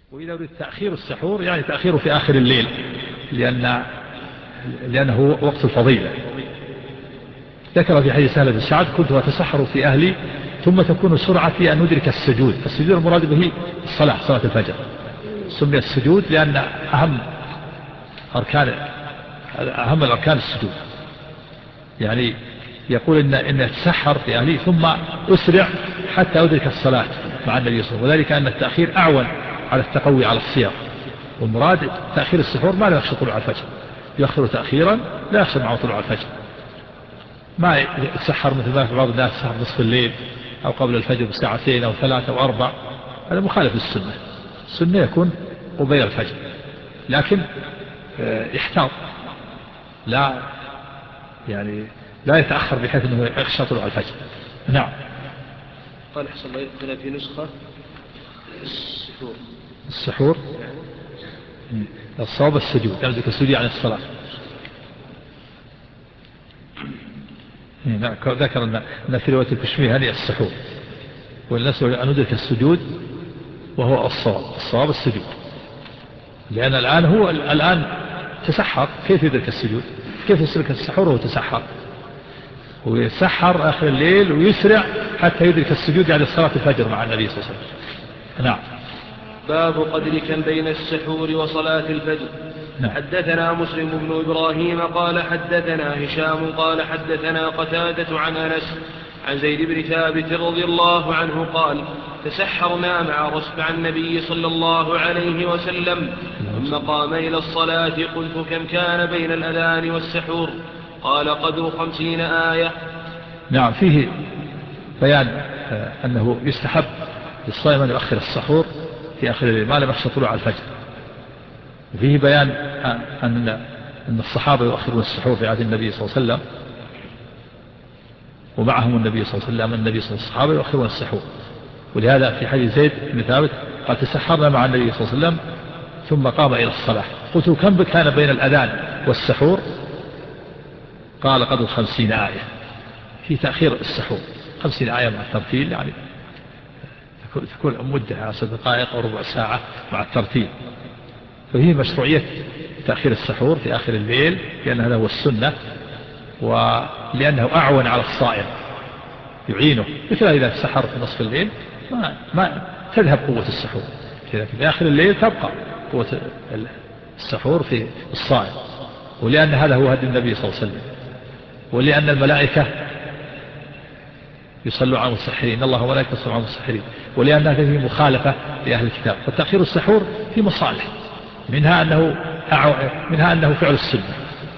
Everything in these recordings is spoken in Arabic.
وإذا أريد تأخير السحور يعني تأخيره في آخر الليل، لأنه وقت الفضيلة. ذكر في حديث سهل بن سعد: كنت أتسحر في أهلي ثم تكون سرعتي أن أدرك السجود. السجود المراد به الصلاة، صلاة الفجر. سمي السجود لأن أهم الأركان السجود. يعني يقول إن أتسحر في أهلي ثم أسرع حتى أدرك الصلاة مع النبي صلى الله عليه وسلم، وذلك أن التأخير أعون على التقوي على الصيام. والمراد تأخير السحور ما لا يخشى طلوع الفجر، يؤخر تأخيرا لا يخشى معه طلوع الفجر. ما يتسحر مثل ما بعض الناس يتسحر نصف الليل أو قبل الفجر بساعتين أو 3 أو 4، هذا مخالف للسنة. السنة يكون قبيل الفجر، لكن يحتاط، لا يتأخر بحيث أنه يخشى طلوع الفجر. نعم. قال حسن الله يقول في نسخة السحور الصواب السجود، يمسك السجود عن الصلاة. ذكر أن في رواية الكشميهني السحور، والناس أن ندرك السجود وهو الصواب السجود، لأن الآن تسحر، كيف يدرك السجود؟ كيف يدرك السحور وهو تسحر؟ ويسحر آخر الليل ويسرع حتى يدرك السجود يعني صلاة الفجر مع النبي صلى الله عليه وسلم. نعم. باب قدر كم بين السحور وصلاة الفجر. نعم. حدثنا مسلم بن إبراهيم قال حدثنا هشام قال حدثنا قتادة عن أنس عن زيد بن ثابت رضي الله عنه قال: تسحرنا مع النبي صلى الله عليه وسلم ثم قام إلى الصلاة، قلت: كم كان بين الأذان والسحور؟ قال: قدر 50 آية. نعم. فيه بيان أنه يستحب للصائم أن يؤخر السحور في آخر الليل ما لم يخشى طلوع الفجر. وفيه بيان أن الصحابة يؤخرون السحور في عهد النبي صلى الله عليه وسلم، ومعهم النبي صلى الله عليه وسلم. النبي صلى الله عليه وسلم الصحابة يؤخرون السحور، ولهذا في حديث زيد بن ثابت قال: تسحرنا مع النبي صلى الله عليه وسلم ثم قام إلى الصلاة، قلت: كم كان بين الأذان والسحور؟ قال: قدر 50 آية. في تأخير السحور 50 آية مع الترتيل، يعني تكون مدة 10 دقائق أو ربع ساعة مع الترتيل. فهي مشروعية تأخير السحور في آخر الليل، لأن هذا هو السنة، ولأنه أعون على الصائم يعينه، مثل إذا تسحر في نصف الليل ما تذهب قوة السحور، لكن في آخر الليل تبقى قوة السحور في الصائم. ولأن هذا هو هدي النبي صلى الله عليه وسلم، ولأن الملائكة يصلوا على المسحرين، إن الله وملائكته يصلون على المسحرين، ولأن هذه مخالفة لأهل الكتاب. فتأخير السحور في مصالح، منها أنه فعل السنة،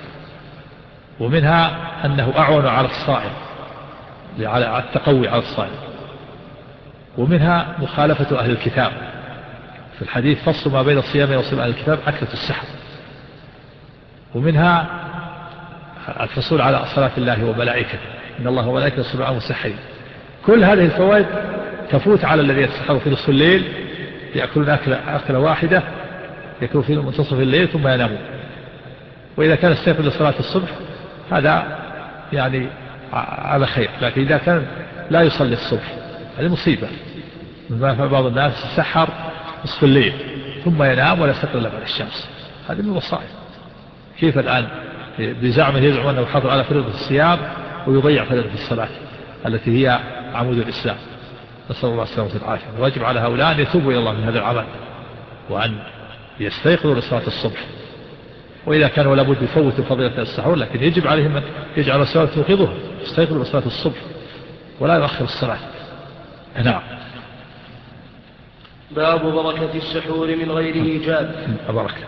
ومنها أنه أعون على الصائم، على التقوي على الصائم، ومنها مخالفة أهل الكتاب. في الحديث: فصل ما بين الصيام وصيام أهل الكتاب أكلة السحر. ومنها الحصول على صلاة الله وملائكته، إن الله وملائكته يصلون على المسحرين. كل هذه الفوائد تفوت على الذين يتسحروا في نصف الليل، يأكلون أكلة واحدة، يكون في منتصف الليل ثم ينامون. وإذا كان استيقظ لصلاة الصبح هذا يعني على خير، لكن إذا كان لا يصلي الصبح هذه مصيبة. بعض الناس سحر نصف الليل ثم ينام ولا يستيقظ إلا بعد الشمس، هذه من المصائب. كيف الآن بزعمه يزعم أنه يحافظ على فريضة الصيام ويضيع فريضة الصلاة التي هي عمود الإسلام؟ نسأل الله السلامة والعافية. واجب على هؤلاء أن يتوبوا إلى الله من هذا العمل، وأن يستيقظوا لصلاة الصبح. وإذا كان ولا بد يفوتوا فضيلة السحور، لكن يجب عليهم أن يجعل الصلاة توقظهم، يستيقظوا لصلاة الصبح ولا يؤخر الصلاة. نعم. باب بركة السحور من غير إيجاب. بركة.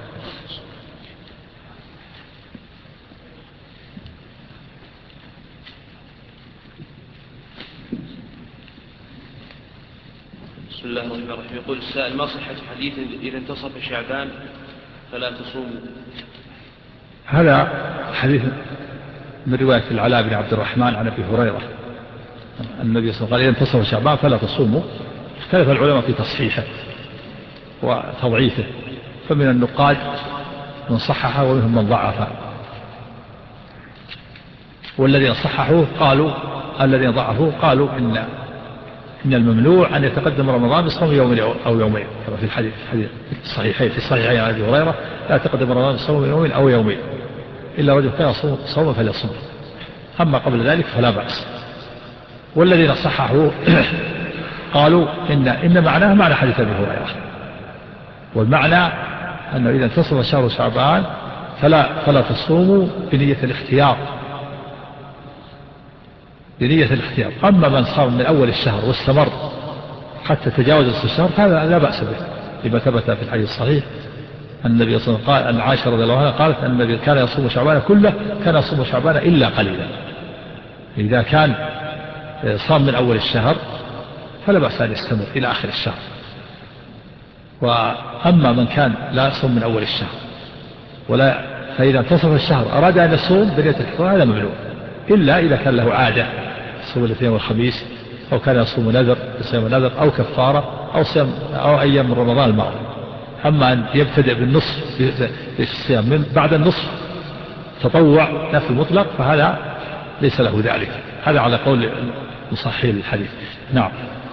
بسم الله الرحمن الرحيم. يقول السائل: ما صحة حديث إذا انتصف شعبان فلا تصوموا؟ هذا حديث من رواية العلاء بن عبد الرحمن عن أبي هريرة النبي صلى الله عليه وسلم قال: إذا انتصف شعبان فلا تصوموا. اختلف العلماء في تصحيحه وتضعيفه، فمن النقاد من صححه ومنهم من ضعفه، والذين صححوه الذين ضعفوه قالوا إن الممنوع أن يتقدم رمضان بصوم يوم أو يومين، كما في الحديث الصحيحين في الصحيحين عن أبي هريرة: لا تقدم رمضان بصوم يوم أو يومين إلا رجل كان صوما فليصوم، أما قبل ذلك فلا بأس. والذين صححوا قالوا إن معناه معنى حديث أبي هريرة، والمعنى أنه إذا انتصف شهر شعبان فلا تصوموا بنية الاختيار، أما من صام من أول الشهر واستمر حتى تجاوز نصف الشهر هذا لا بأس به، لما ثبت في الحديث الصحيح أن النبي صلى الله عليه وسلم قال، أن عائشة رضي الله عنها قالت أن النبي كان يصوم شعبان كله، كان يصوم شعبان إلا قليلا. إذا كان صام من أول الشهر فلا بأس أن يستمر إلى آخر الشهر. وأما من كان لا يصوم من أول الشهر فإذا انتصف الشهر أراد أن يصوم بنية الحفاظ هذا ممنوع، إلا إذا كان له عادة يصوم الاثنين والخميس، أو كان يصوم نذر يصوم نذر أو كفارة أو أيام من رمضان الماضي. أما أن يبتدئ بالنصف في الصيام من بعد النصف تطوع نفل مطلق فهذا ليس له ذلك، هذا على قول مصحح الحديث. نعم.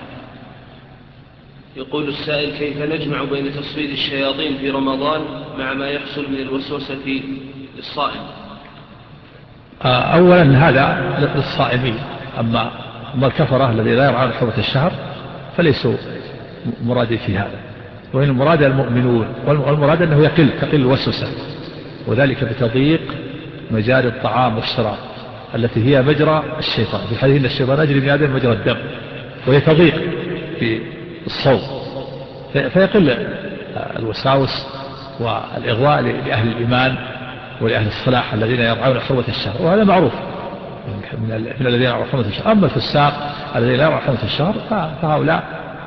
يقول السائل: كيف نجمع بين تصفيد الشياطين في رمضان مع ما يحصل من الوسوسة للصائم؟ أولا هذا للصائمين، أما الكفرة الذي لا يرعون حرمة الشهر فليسوا مرادي في هذا، وإن المراد المؤمنون، والمراد أنه تقل الوسوسة، وذلك بتضييق مجاري الطعام والشراب التي هي مجرى الشيطان، في الحديث إن الشيطان يجري من آدم مجرى الدم، وهي تضيق في الصوم فيقل الوساوس والإغواء لأهل الإيمان ولأهل الصلاح الذين يرعون حرمة الشهر، وهذا معروف من الذين يرعون حرمة الشهر. أما الفساق الذين لا يرعون حرمة الشهر فهؤلاء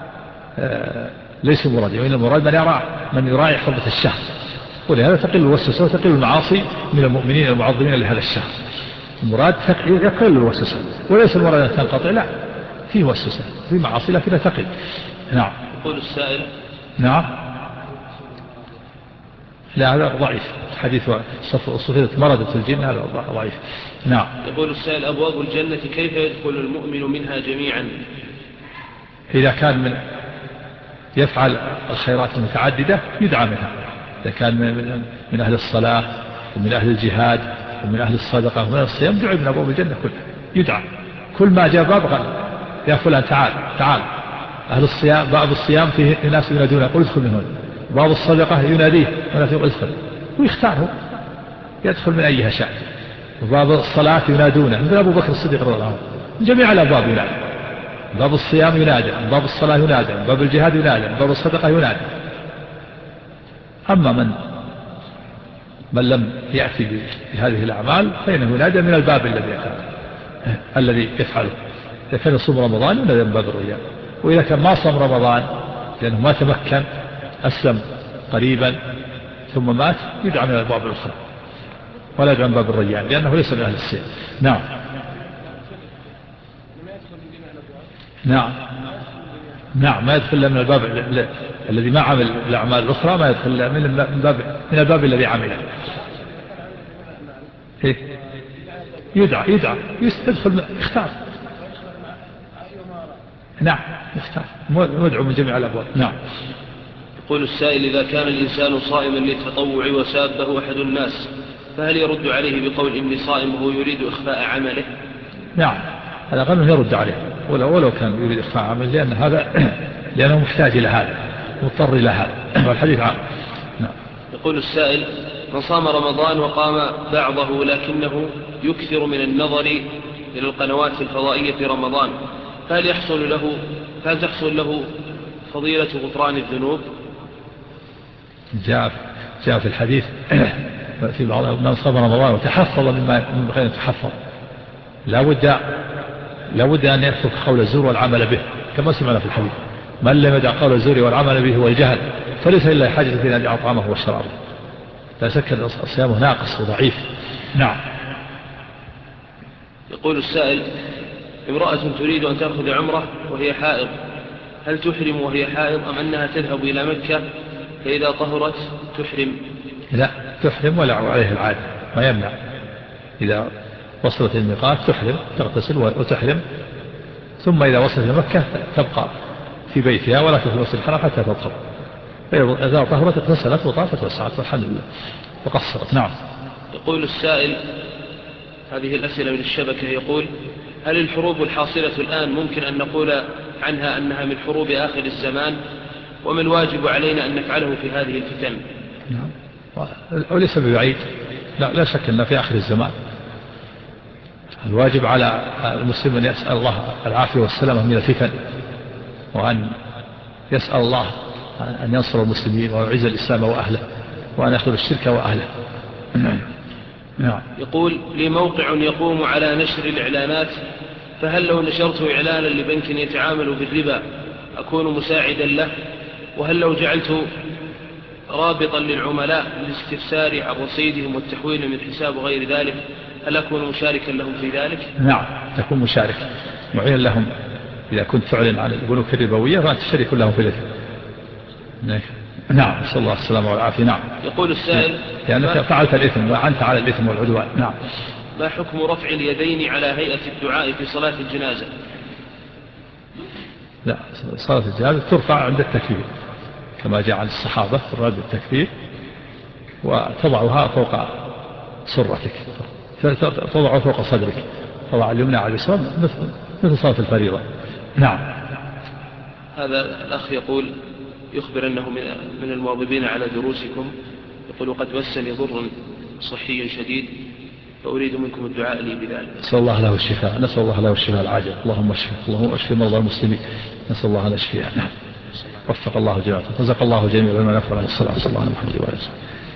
ليسوا مرادين، وإن المراد من يراعي حرمة الشهر، ولهذا تقل الوسوسة وتقل المعاصي من المؤمنين المعظمين لهذا الشهر. المراد يقل الوسوسة، وليس المراد أن تنقطع، لا، فيه وسوسة فيه معاصي لكنها تقل. نعم. يقول السائل: نعم. لا هذا ضعيف، حديث صفية مردة الجن هذا ضعيف. نعم. يقول السائل: أبواب الجنة كيف يدخل المؤمن منها جميعا؟ إذا كان يفعل الخيرات المتعددة يدعى منها، إذا كان من أهل الصلاة ومن أهل الجهاد ومن أهل الصدقة ومن الصيام دعي من أبواب الجنة كلها، يدعى كل ما جاء باب يا فلان تعال. أهل الصيام، باب الصيام فيه ناس ينادون قل ادخل من هنا، باب الصدقة يناديه وناس يقول ادخل، ويختاره يدخل من أيها شاء. وباب الصلاة ينادونه مثل أبو بكر الصديق رضي الله عنه، جميع الأبواب ينادى، باب الصيام ينادى، باب الصلاة ينادى، باب الجهاد ينادى، باب الصدقة ينادى. أما من لم يأتي بهذه الأعمال فإنه ينادى من الباب الذي يفعله. إذا كان يصوم رمضان ينادى من باب الريان، وإذا كان ما صام رمضان لأنه ما تمكن أسلم قريبا ثم مات يدعى من الأبواب الأخرى ولا يدعى من باب الريان لأنه ليس من أهل الصيام. نعم. نعم ما يدخل من الباب الذي ما عمل الأعمال الأخرى، ما يدخل من الباب الذي عمله. يدعى يدخل يختار. نعم يختار مدعو من جميع الأبواب. نعم. يقول السائل: إذا كان الإنسان صائما للتطوع وسابه أحد الناس فهل يرد عليه بقول إني صائم وهو يريد إخفاء عمله؟ نعم هذا قال يرد عليه ولو كان يريد إخفاء عمله، لأنه محتاج إلى هذا، مضطر إلى هذا، والحديث عنه. نعم. يقول السائل: من صام رمضان وقام بعضه لكنه يكثر من النظر إلى القنوات الفضائية في رمضان فهل تحصل له فضيلة غفران الذنوب؟ جاء في الحديث في بعض من صام رمضان وتحفظ من غير يتحفظ لا بد أن يترك قول الزور والعمل به، كما سمعنا في الحديث: من لم يدع قول الزور والعمل به والجهل فليس إلا حاجة إلى أن يدع طعامه وشرابه. لا شك أن صيامه ناقص وضعيف. نعم. يقول السائل: امرأة تريد أن تأخذ عمرة وهي حائض، هل تحرم وهي حائض أم أنها تذهب إلى مكة فإذا طهرت تحرم؟ لا تحرم ولا عليه العادة، ما يمنع إذا وصلت الميقات تحرم، تغتسل وتحرم ثم إذا وصلت إلى مكة تبقى في بيتها ولا تدخل المسجد الحرام حتى تطهر، إذا طهرت اغتسلت وطافت وسعت والحمد لله وقصرت. نعم. يقول السائل، هذه الأسئلة من الشبكة، يقول: هل الحروب الحاصلة الآن ممكن أن نقول عنها أنها من حروب آخر الزمان؟ وما الواجب علينا أن نفعله في هذه الفتن؟ نعم. وليس ببعيد، لا شك أن في آخر الزمان. الواجب على المسلم أن يسأل الله العافية والسلامة من الفتن، وأن يسأل الله أن ينصر المسلمين ويعز الإسلام وأهله وأن يخذل الشرك وأهله. نعم. يقول: لي موقع يقوم على نشر الإعلانات، فهل لو نشرت إعلانا لبنك يتعامل بالربا أكون مساعدا له؟ وهل لو جعلت رابطا للعملاء للاستفسار عن رصيدهم والتحويل من حساب غير ذلك هل أكون مشاركا لهم في ذلك؟ نعم، تكون مشارك معين لهم. إذا كنت تعلن عن البنوك الربوية فأنت تشارك لهم في الإثم. نعم، نسأل الله السلامة والعافية. نعم. يقول السائل: لأنك فعلت الإثم وأنت على الإثم والعدوان. نعم. ما حكم رفع اليدين على هيئة الدعاء في صلاة الجنازة؟ لا، صلاة الجنازة ترفع عند التكبير كما جاء عن الصحابة الرد التكبير، وتضعها فوق سرتك، تضعها فوق صدرك، تضع اليمنى على اليسار مثل صلاة الفريضة. نعم. هذا الأخ يقول، يخبر أنه من المواظبين على دروسكم، يقول: قد مسني ضر صحي شديد فأريد منكم الدعاء لي بذلك. نسأل الله له الشفاء، نسأل الله له الشفاء العاجل. اللهم اشف مرضى المسلمين، نسأل الله له الشفاء. نعم. وفق الله جميعا، رزق الله جميعا لما نفعل. الصلاة والسلام على محمد وعلى آله.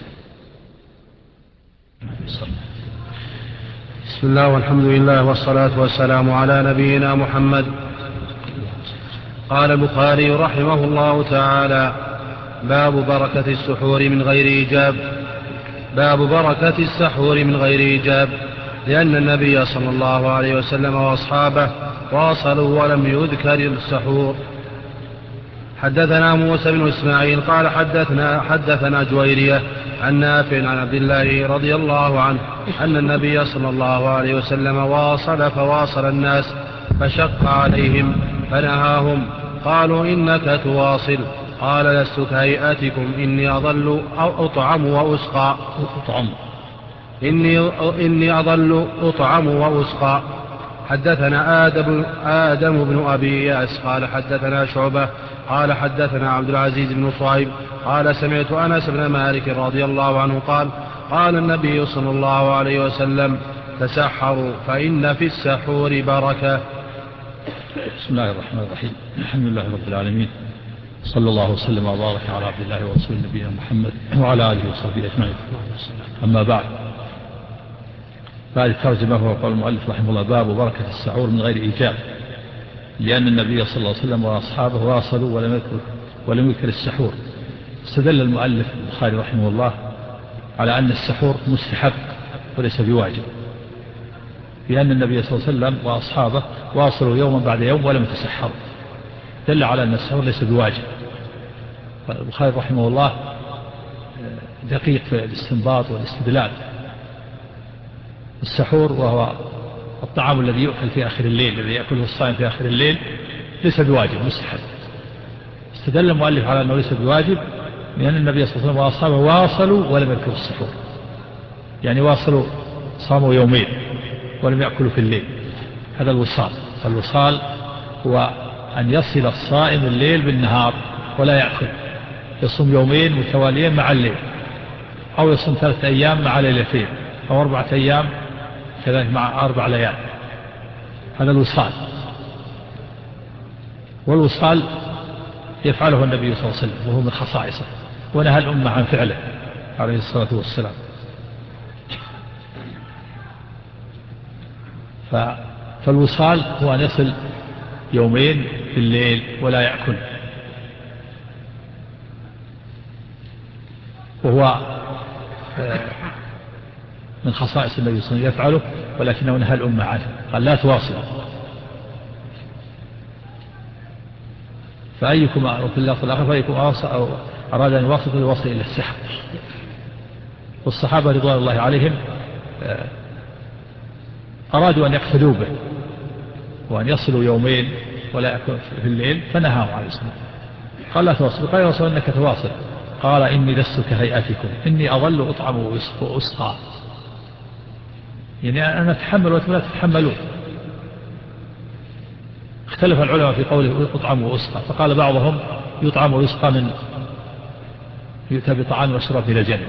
بسم الله والحمد لله والصلاة والسلام على نبينا محمد. قال البخاري رحمه الله تعالى: باب بركة السحور من غير إيجاب. باب بركة السحور من غير إيجاب، لأن النبي صلى الله عليه وسلم وأصحابه واصلوا ولم يذكر السحور. حدثنا موسى بن إسماعيل قال حدثنا جويرية عن نافع عن عبد الله رضي الله عنه أن النبي صلى الله عليه وسلم فواصل الناس فشق عليهم فنهاهم. قالوا: إنك تواصل. قال: لست كهيئتكم، إني أظل أطعم وأسقى. إني أظل أطعم وأسقى. حدثنا آدم بن أبي إياس قال حدثنا شعبة قال حدثنا عبد العزيز بن صهيب قال: سمعت أنس بن مالك رضي الله عنه قال: قال النبي صلى الله عليه وسلم: تسحروا فإن في السحور بركة. بسم الله الرحمن الرحيم. الحمد لله رب العالمين، صلى الله وسلم وبارك على عبد الله ورسوله نبينا محمد وعلى آله وصحبه أجمعين. أما بعد، بعد الترجمة هو قول المؤلف رحمه الله: باب بركة السحور من غير إيجاب، لأن النبي صلى الله عليه وسلم وأصحابه واصلوا ولم يذكر السحور. استدل المؤلف البخاري رحمه الله على أن السحور مستحب وليس بواجب، لأن النبي صلى الله عليه وسلم وأصحابه واصلوا يوما بعد يوم ولم يتسحروا، دل على أن السحور ليس بواجب. البخاري رحمه الله دقيق في الاستنباط والاستدلال. السحور وهو الطعام الذي يؤكل في آخر الليل، الذي يأكله الصائم في آخر الليل، ليس بواجب، مستحب. استدل المؤلف على أنه ليس بواجب لأن النبي صلى الله عليه وسلم وأصحابه واصلوا ولم يأكلوا السحور، يعني واصلوا، صاموا يومين ولم يأكلوا في الليل. هذا الوصال. الوصال هو أن يصل الصائم الليل بالنهار ولا يأكل، يصوم يومين متواليين مع الليل، أو يصوم 3 أيام مع ليلتين، أو 4 أيام كذلك مع 4 ليال. هذا الوصال. والوصال يفعله النبي صلى الله عليه وسلم وهو من خصائصه، ونهى الأمة عن فعله عليه الصلاة والسلام. فالوصال هو أن يصل يومين في الليل ولا يأكل، وهو من خصائص النبي صلى الله عليه وسلم يفعله، ولكنه نهى الأمة عنه، قال: لا تواصل. فأيكم وفي اللفظ الآخر: فأيكم أراد أن يواصل فليواصل إلى السحر. والصحابة رضوان الله عليهم أرادوا أن يقتدوا به، وأن يصلوا يومين ولا يكون في الليل، فنهاهم عليه الصلاة والسلام. قال لا تواصل. قال يا رسول إنك تواصل. قال إني لست كهيئتكم، إني أظل أطعم وأسقى. يعني أنا أتحمل وأنتم لا تتحملون. اختلف العلماء في قوله أطعم وأسقى، فقال بعضهم يطعم ويسقى من يؤتى بطعام وشراب إلى الجنة،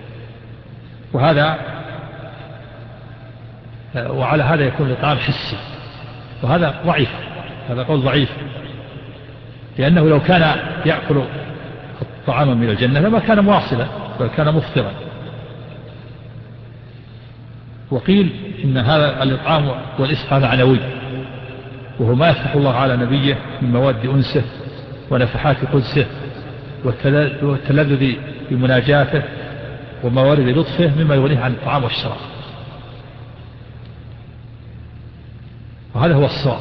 وعلى هذا يكون الإطعام حسي، وهذا ضعيف، هذا قول ضعيف، لأنه لو كان يأكل طعاما من الجنة لما كان مواصلا بل كان مفطرا. وقيل إن هذا الإطعام والإسقى معنوي، وهو ما يفتح الله على نبيه من مواد أنسه ونفحات قدسه والتلذذ بمناجاته وموارد لطفه مما يغنيه عن الطعام والشراب، وهذا هو الصواب.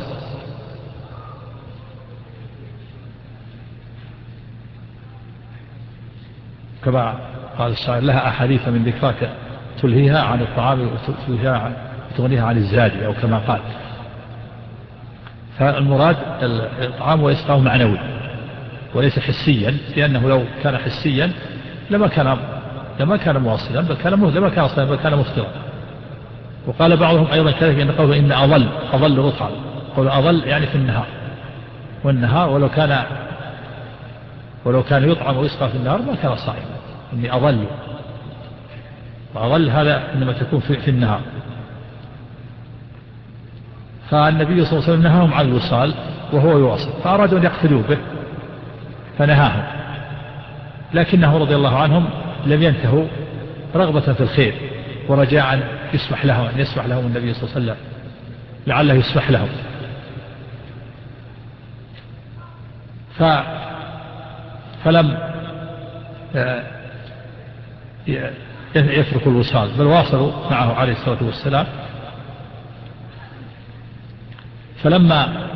كما قال الشاعر لها أحاديث من ذكراك تلهيها عن الطعام وتغنيها عن الزاد، أو كما قال. فالمراد الطعام وإسقاه معنوي وليس حسيا، لأنه لو كان حسيا لما كان مواصلا بل كان مفطرا. وقال بعضهم أيضا كذلك أن قوله إن أظل رطعا، قول أظل يعني في النهار، والنهار ولو كان يطعم ويسقى في النهار ما كان صائما. إني أظل، وأظل هذا إنما تكون في النهار. فالنبي صلى الله عليه وسلم نهاهم عن الوصال وهو يواصل، فأرادوا أن يقتلوا به فنهاهم، لكنه رضي الله عنهم لم ينتهوا رغبة في الخير ورجاء أن يسمح لهم النبي صلى الله عليه وسلم لعله يسمح لهم. فلم يتركوا الوصال بل واصلوا معه عليه الصلاة والسلام. فلما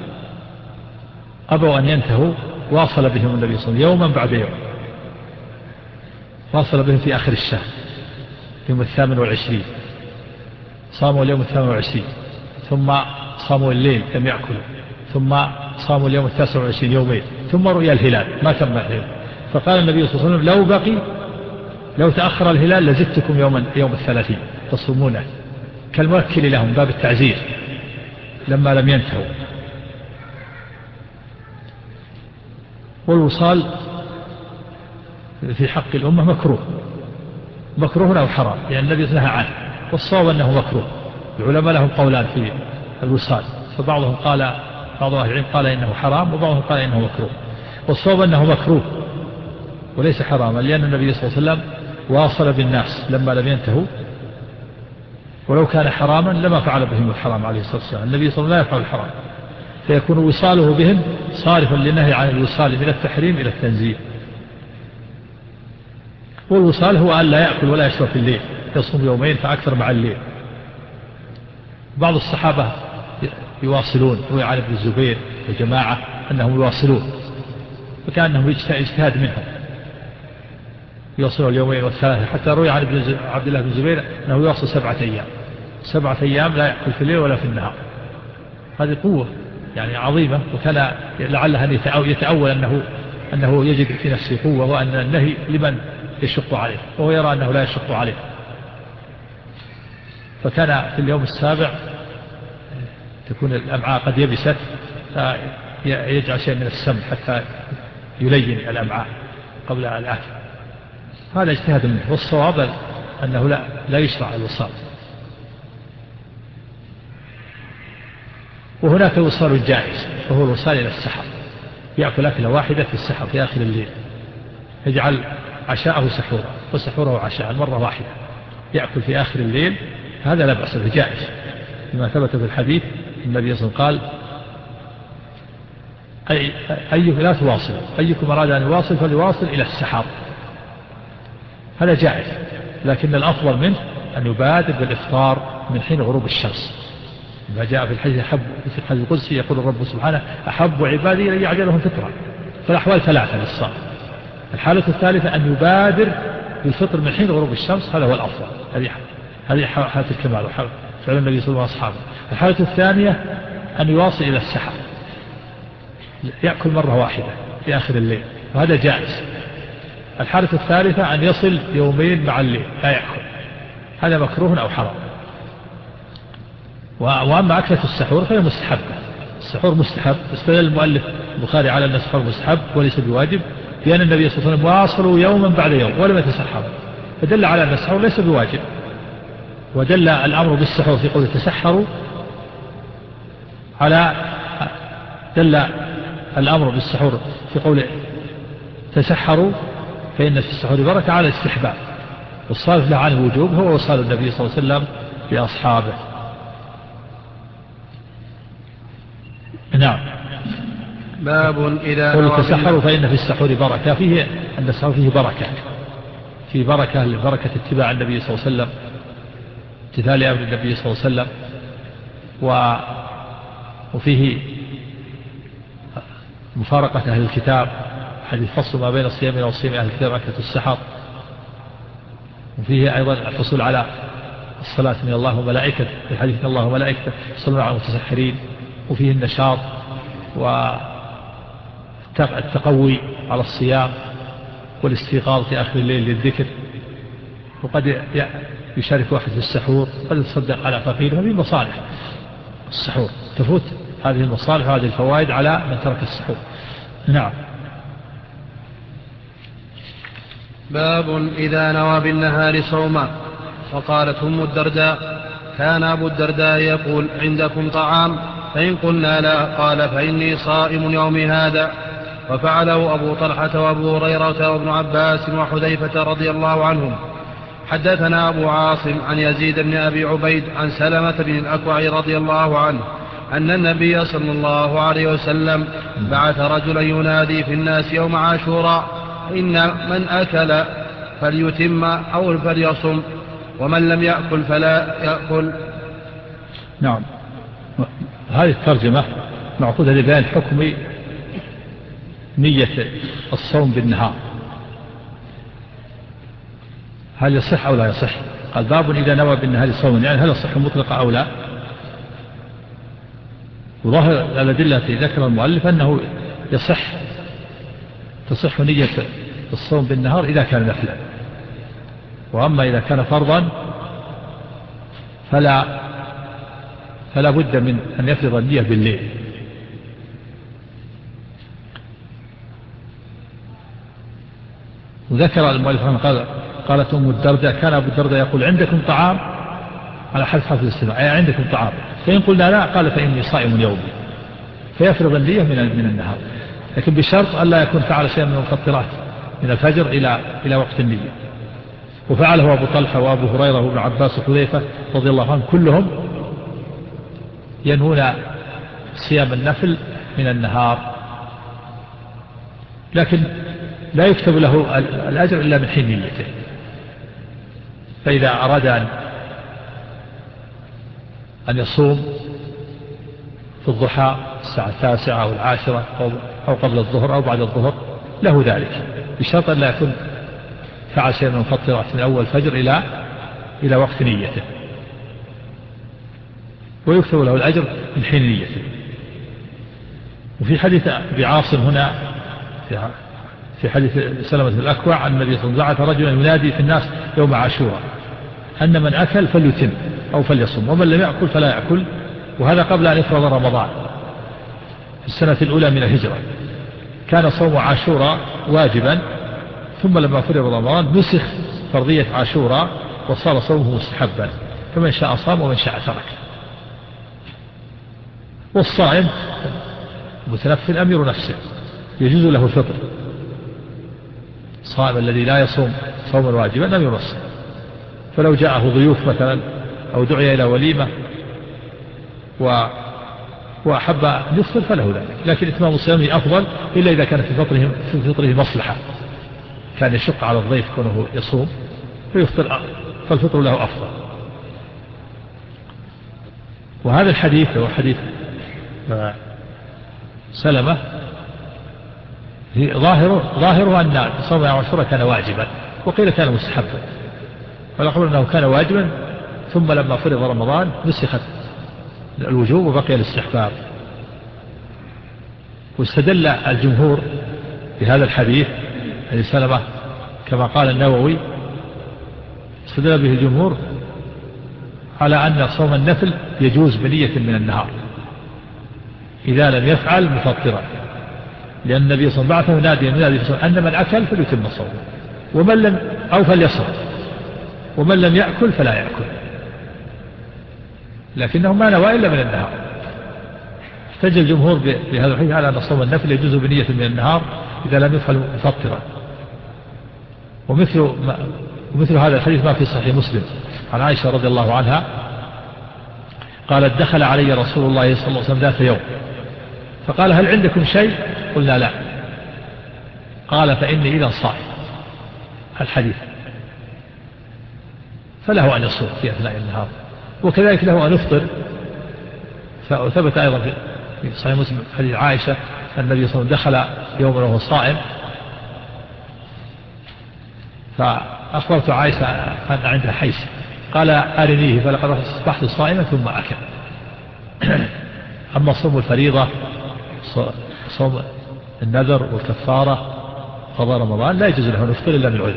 أبوا أن ينتهوا واصل بهم النبي صلى الله عليه وسلم يوما بعد يوم، واصل بهم في آخر الشهر يوم 28، صاموا اليوم 28، ثم صاموا الليل لم يأكلوا، ثم صاموا اليوم 29 يومين، ثم رؤيا الهلال ما تم الهلال. فقال النبي صلى الله عليه وسلم لو تأخر الهلال لزدتكم يوم 30 تصومونه، كالموكل لهم باب التعزير لما لم ينتهوا. والوصال في حق الأمة مكروه أو حرام، لأن النبي نهى عنه، والصواب أنه مكروه. العلماء لهم قولان في الوصال، فبعضهم قال، بعض أهل العلم قال إنه حرام، وبعضهم قال إنه مكروه. والصواب أنه مكروه وليس حراما، لأن النبي صلى الله عليه وسلم واصل بالناس لما لم ينتهوا، ولو كان حراما لما فعل بهم الحرام عليه الصلاة والسلام. النبي صلى الله عليه وسلم لا يفعل الحرام، فيكون وصاله بهم صارفا للنهي عن الوصال من التحريم إلى التنزيه. والوصال هو أن لا يأكل ولا يشرب في الليل، يصوم يومين فأكثر مع الليل. بعض الصحابة يواصلون، روي عن ابن الزبير وجماعة أنهم يواصلون، فكأنهم اجتهاد منهم يواصلوا اليومين والثلاثة، حتى روي عن عبد الله بن الزبير أنه يواصل 7 أيام لا يأكل في الليل ولا في النهار. هذه قوة يعني عظيمة، وكان لعلها أن يتأول أنه يجد في نفسه قوة، وأن النهي لمن يشق عليه، وهو يرى أنه لا يشق عليه. فكان في اليوم السابع تكون الأمعاء قد يبست، فيجعل شيء من السم حتى يلين الأمعاء قبل الأكل. هذا اجتهاد منه، والصواب أنه لا يشرع الوصال. وهناك وصال جائز، وهو الوصال إلى السحر، يأكل أكلة واحدة في السحر في آخر الليل، يجعل عشاءه سحورا وسحوره عشاء مرة واحدة، يأكل في آخر الليل، هذا لا بأس به، جائز، لما ثبت في الحديث النبي صلى الله عليه وسلم قال لا تواصل، أيكم أراد أن يواصل فليواصل إلى السحر، هذا جائز. لكن الأفضل منه أن يبادر بالإفطار من حين غروب الشمس، ما جاء في الحديث في الحديث القدسي يقول الرب سبحانه أحب عبادي إلي أعجلهم فطرا. فالأحوال 3 للصائم: الحالة الثالثة أن يبادر بالفطر من حين غروب الشمس، هذا هو الأفضل، هذه حالة الكمال وفعل النبي صلى الله عليه وسلم وأصحابه. الحالة الثانية أن يواصل إلى السحر، يأكل مرة واحدة في آخر الليل، وهذا جائز. الحالة الثالثة أن يصل يومين مع الليل لا يأكل، هذا مكروه أو حرام. وأما أكلة السحور فهي مستحبة، السحور مستحب. استدل المؤلف البخاري على أن السحور مستحب وليس بواجب، لأن النبي صلى الله عليه وسلم واصلوا يوما بعد يوم ولم يتسحروا، فدل على أن السحور ليس بواجب. ودل الأمر بالسحور في قول تسحروا على دل الأمر بالسحور في قول تسحروا فإن في السحور بركة على الاستحباب، والصالح له عن الوجوب هو وصال النبي صلى الله عليه وسلم بأصحابه. نعم. باب إذا قل تسحروا فإن في السحور بركة، فيه أن السحور فيه بركة، في بركة لبركة اتباع النبي صلى الله عليه وسلم، امتثال أمر النبي صلى الله عليه وسلم، وفيه مفارقة أهل الكتاب، حديث فصل ما بين الصيام والصيام أهل الكتاب أكلة السحر. وفيه أيضا الحصول على الصلاة من الله وملائكته، في حديث من الله وملائكته يصلون على المتسحرين. وفيه النشاط والتقوي على الصيام والاستيقاظ في آخر الليل للذكر. وقد يشارك واحد في السحور، قد يتصدق على فقير. هذه مصالح السحور، تفوت هذه المصالح وهذه الفوائد على من ترك السحور. نعم. باب إذا نوى بالنهار صوما. وقالت أم الدرداء كان أبو الدرداء يقول عندكم طعام؟ فإن قلنا لا قال فإني صائم يوم هذا. وفعله أبو طلحة وأبو هريرة وابن عباس وحذيفة رضي الله عنهم. حدثنا أبو عاصم عن يزيد بن أبي عبيد عن سلمة بن الأكوع رضي الله عنه أن النبي صلى الله عليه وسلم بعث رجلا ينادي في الناس يوم عاشوراء إن من أكل فليتم أو فليصم، ومن لم يأكل فلا يأكل. نعم. هذه الترجمة معقودة لبيان حكم نية الصوم بالنهار، هل يصح أو لا يصح؟ قال باب إذا نوى بالنهار صوم، يعني هل يصح مطلقة أو لا؟ وظاهر الأدلة التي ذكر المؤلف أنه تصح نية الصوم بالنهار إذا كان نفلا، وأما إذا كان فرضا فلا بد من أن يفرض النية بالليل. وذكر المؤلف قالت أم الدرداء كان أبو الدرداء يقول عندكم طعام، على حذف حرف الاستثناء، أي عندكم طعام؟ فإن قلنا لا قال فإني صائم يومي، فيفرض النية من النهار، لكن بشرط ألا يكون فعل شيئا من المفطرات من الفجر إلى وقت النية. وفعله أبو طلحة وأبو هريرة وابن عباس وحذيفة رضي الله عنهم، كلهم ينهون صيام النفل من النهار، لكن لا يكتب له الأجر إلا من حين نيته. فإذا أراد أن يصوم في الضحى الساعة 9 أو 10 أو قبل الظهر أو بعد الظهر له ذلك، بشرط أن لا يكون فعل شيء من المفطرات من أول الفجر إلى وقت نيته، ويكتب له الأجر من حين نيته. وفي حديث أبي عاصم هنا في حديث سلمة بن الأكوع أن النبي صلى الله عليه وسلم بعث رجلا ينادي في الناس يوم عاشوراء أن من أكل فليتم أو فليصم، ومن لم يأكل فلا يأكل. وهذا قبل أن يفرض رمضان في السنة الأولى من الهجرة، كان صوم عاشوراء واجبا، ثم لما فرض رمضان نسخ فرضية عاشوراء وصار صومه مستحبا، فمن شاء صام ومن شاء ترك. والصائم متنفل أمير نفسه يجوز له الفطر، الصائم الذي لا يصوم صوما واجبا أمير نفسه، فلو جاءه ضيوف مثلا أو دعي إلى وليمة وأحب أن يفطر فله ذلك، لكن إتمام صيامه أفضل إلا إذا كانت في فطره مصلحة، كان يشق على الضيف كونه يصوم فيفطر، فالفطر له أفضل. وهذا الحديث هو حديث سلمة ظاهره أن صوم عاشوراء كان واجبا، وقيل كان مستحبا، ونقول أنه كان واجبا ثم لما فرض رمضان نسخت الوجوب وبقي الاستحباب. واستدل الجمهور بهذا الحديث حديث سلمة كما قال النووي، استدل به الجمهور على أن صوم النفل يجوز بنية من النهار إذا لم يفعل مفطرا، لأن النبي صلى الله عليه وسلم بعثه ناديا أن من أكل فليتم صومه ومن لم أو فليصم ومن لم يأكل فلا يأكل، لكنه ما نوى إلا من النهار. احتج الجمهور بهذا الحديث على أن صوم النفل يجوز بنية من النهار إذا لم يفعل مفطرا. ومثل هذا الحديث ما في صحيح مسلم عن عائشة رضي الله عنها قالت دخل علي رسول الله صلى الله عليه وسلم ذات يوم فقال هل عندكم شيء؟ قلنا لا. قال فإني إذا صائم الحديث، فله أن يصوم في أثناء النهار وكذلك له أن يفطر. فثبت أيضا في صحيح مسلم حديث عائشة النبي صلى الله عليه وسلم دخل يوما وهو صائم فأخبرت عائشة أن عندها حيث قال أرنيه فلقد أصبحت صائما ثم أكل. أما صوم الفريضة صوم النذر والكفارة قضاء رمضان لا يجوز له أن يفطر إلا من عذر.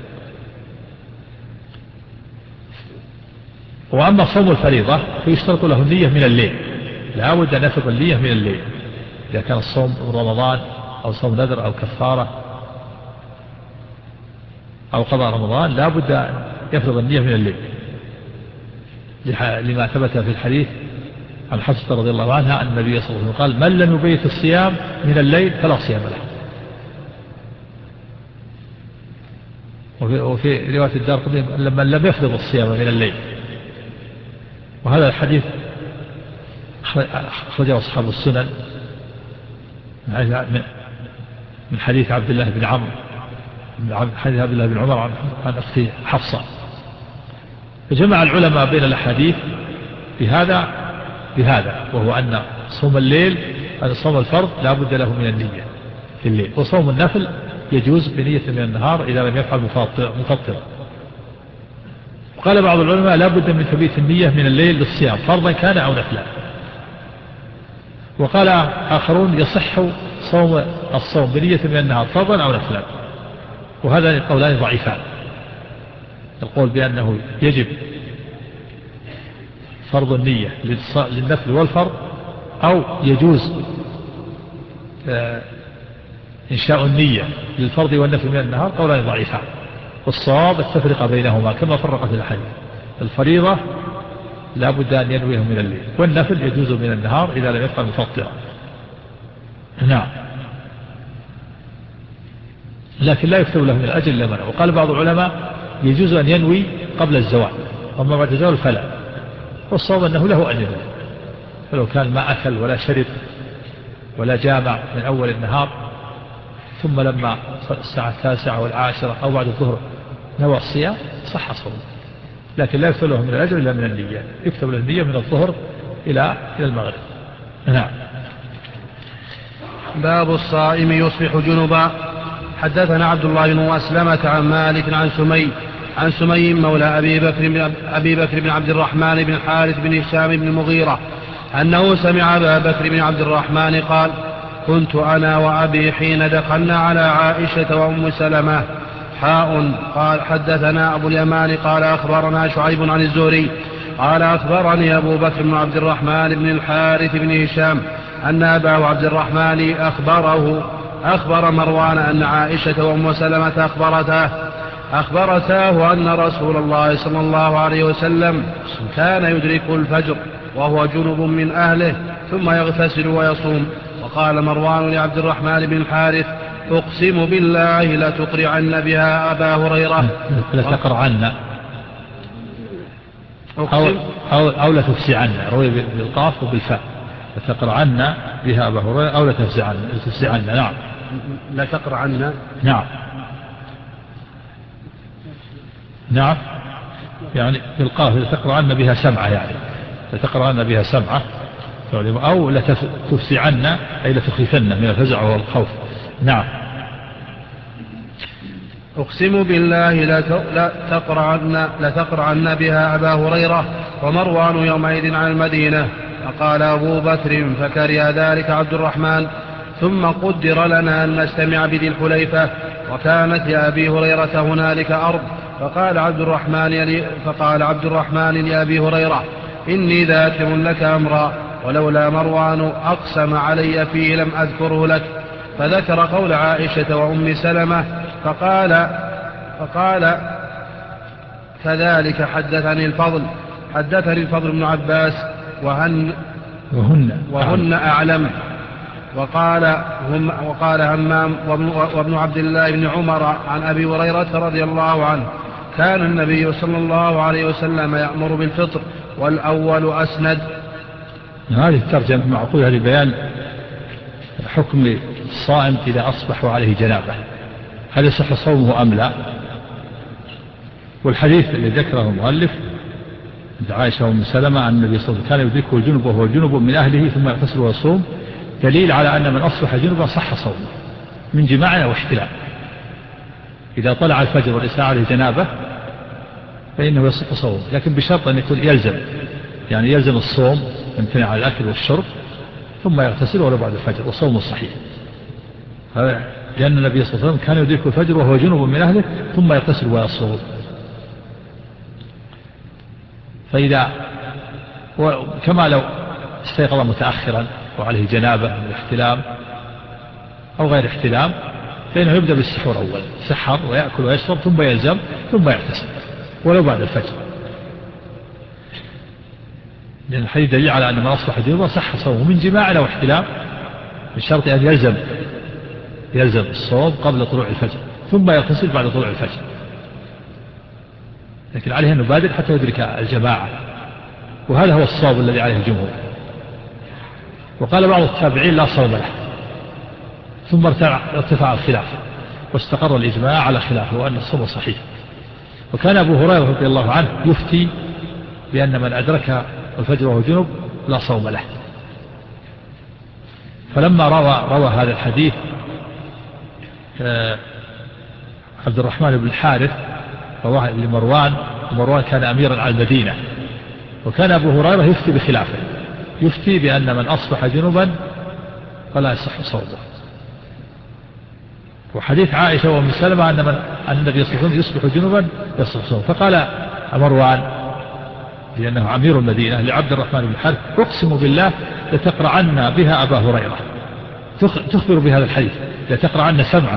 وأما صوم الفريضة فيشترط له النية من الليل، لا بد أن يفرض النية من الليل إذا كان الصوم رمضان أو صوم نذر أو كفارة أو قضاء رمضان لا بد أن يفرض النية من الليل، لما ثبت في الحديث عن حفصة رضي الله عنها أن النبي صلى الله عليه وسلم قال من لم يبيت الصيام من الليل فلا صيام له. وفي رواية الدارقطني من لم يفرض الصيام من الليل. وهذا الحديث أخرجه أصحاب السنن من حديث عبد الله بن عمرو حديث عبد الله بن عمر عن أخته حفصة. فجمع العلماء بين الأحاديث بهذا وهو أن صوم الليل أن صوم الفرض لا بد له من النية في الليل، وصوم النفل يجوز بنية من النهار إذا لم يفعل مفطر. وقال بعض العلماء لا بد من تبيت النية من الليل للصيام فرضا كان أو نفلا. وقال آخرون يصح الصوم بنية من النهار فرضا أو نفلا، وهذا القولان ضعيفان. القول بأنه يجب فرض النية للنفل والفرض أو يجوز إنشاء النية للفرض والنفل من النهار قولان ضعيفان، والصواب التفرقة بينهما كما فرقت الحديث. الفريضة لا بد أن ينويه من الليل، والنفل يجوز من النهار إذا لم يفعل مفطرا. نعم، لكن لا يكتب له من الأجل إلا منع. وقال بعض العلماء يجوز أن ينوي قبل الزوال، أما بعد الزوال فلا. والصواب أنه له أن ينوي، فلو كان ما أكل ولا شرب ولا جامع من أول النهار ثم لما الساعة 9 والعاشرة أو بعد الظهر نوى الصيام صح صومه، لكن لا يكتب له من الأجر إلا من النية، يكتب له النية من الظهر إلى المغرب. نعم. باب الصائم يصبح جنبا. حدثنا عبد الله بن مسلمة عن مالك عن سمي مولى أبي بكر بن عبد الرحمن بن الحارث بن هشام بن المغيرة أنه سمع أبا بكر بن عبد الرحمن قال كنت أنا وأبي حين دخلنا على عائشة وأم سلمة. قال حدثنا أبو اليمان قال أخبرنا شعيب عن الزهري قال أخبرني أبو بكر بن عبد الرحمن بن الحارث بن هشام أن أبا عبد الرحمن أخبر مروان أن عائشة وأم سلمة أخبرتاه أن رسول الله صلى الله عليه وسلم كان يدرك الفجر وهو جنب من أهله ثم يغتسل ويصوم. وقال مروان لعبد الرحمن بن الحارث أقسم بالله لتقرعن بها أبا هريرة. لتقرعن أو لتفزعن، روي بالقاف وبالفاء. لتقرعن بها أبا هريرة أو لتفزعن. نعم. لتقرعن. نعم يعني بالقاف لتقرعن بها سمعة، يعني لتقرعن بها سمعة، أو لتفزعن أي لتخيفن من الفزع والخوف. نعم. أقسم بالله لتقرعن بها أبا هريرة ومروان يومئذ عن المدينة. فقال أبو بكر فكره ذلك عبد الرحمن. ثم قدر لنا أن نستمع بذي الحليفة وكانت لأبي هريرة هنالك أرض. فقال عبد الرحمن لأبي هريرة إني ذاكر لك أمرا ولولا مروان أقسم علي فيه لم أذكره لك. فذكر قول عائشة وأم سلمة فقال كذلك حدثني الفضل بن عباس وهن أعلم. وقال همام وابن عبد الله بن عمر عن أبي هريرة رضي الله عنه كان النبي صلى الله عليه وسلم يأمر بالفطر والأول أسند. هذه الترجمة معقولة لبيان حكم الصائم إذا أصبح عليه جنابة، هل يصح صومه أم لا؟ والحديث اللي ذكره المؤلف عند عائشة وأم سلمة أن النبي صلى الله عليه وسلم كان يدركه الجنب وهو جنب من أهله ثم يغتسل ويصوم، دليل على أن من أصبح جنبا صح صومه من جماع أو احتلام. إذا طلع الفجر والإنسان عليه جنابة فإنه يصح صومه، لكن بشرط أن يكون يلزم الصوم، يمتنع عن الأكل والشرب ثم يغتسل ولو بعد الفجر وصومه صحيح. لأن النبي صلى الله عليه وسلم كان يدرك الفجر وهو جنب من أهله ثم يغتسل ويصوم. فإذا كما لو استيقظ متأخرا وعليه جنابة من الاحتلام أو غير احتلام فإنه يبدأ بالسحور أولا، سحر ويأكل ويشرب ثم يلزم ثم يغتسل ولو بعد الفجر، لأن الحديث دليل على أن من أصبح جنبا صح صومه من جماع أو احتلام، بشرط أن يلزم الصوم قبل طلوع الفجر ثم يغتسل بعد طلوع الفجر، لكن عليه أن يبادر حتى يدرك الجماعة، وهذا هو الصواب الذي عليه الجمهور. وقال بعض التابعين لا صوم له، ثم ارتفع الخلاف واستقر الإجماع على خلافه وأن الصوم صحيح. وكان أبو هريرة رضي الله عنه يفتي بأن من أدرك الفجر وهو جنب لا صوم له. فلما روى هذا الحديث عبد الرحمن بن الحارث رواه لمروان، ومروان كان أميرا على المدينة، وكان أبو هريرة يفتي بخلافه، يفتي بأن من أصبح جنبا فلا يصح صومه. وحديث عائشة وأم سلمة أن النبي صلى الله عليه وسلم يصبح جنبا يصح صومه. فقال مروان لأنه أمير المدينة لعبد الرحمن بن الحارث أقسم بالله لتقرعن بها أبا هريرة، تخبر بهذا الحديث لتقرعن سمعه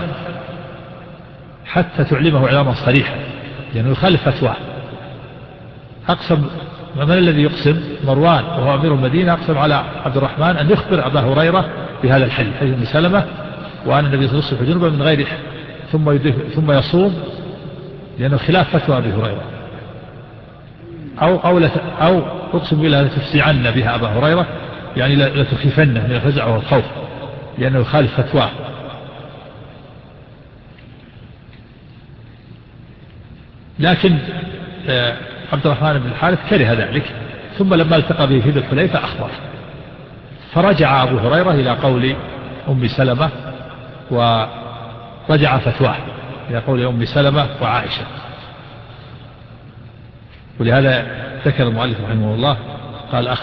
حتى تعلمه إعلاما صريحا، لأنه يخالف فتواه. أقسم، من الذي يقسم؟ مروان وهو أمير المدينة أقسم على عبد الرحمن أن يخبر أبا هريرة بهذا الحديث، حديث أم سلمة، وأن النبي صلى الله عليه وسلم جنبا من غير ثم يصوم، لأنه خلاف فتوى أبي هريرة. أو أقسم بالله لتفزعن بها أبا هريرة، يعني لتخيفنه من الفزع والخوف، لأنه يخالف فتواه. لكن عبد الرحمن بن الحارث كره ذلك، ثم لما التقى به في ذي الحليفة أخبره، فرجع أبو هريرة إلى قول أم سلمة ورجع فتواه إلى قول أم سلمة وعائشة. ولهذا ذكر المؤلف رحمه الله قال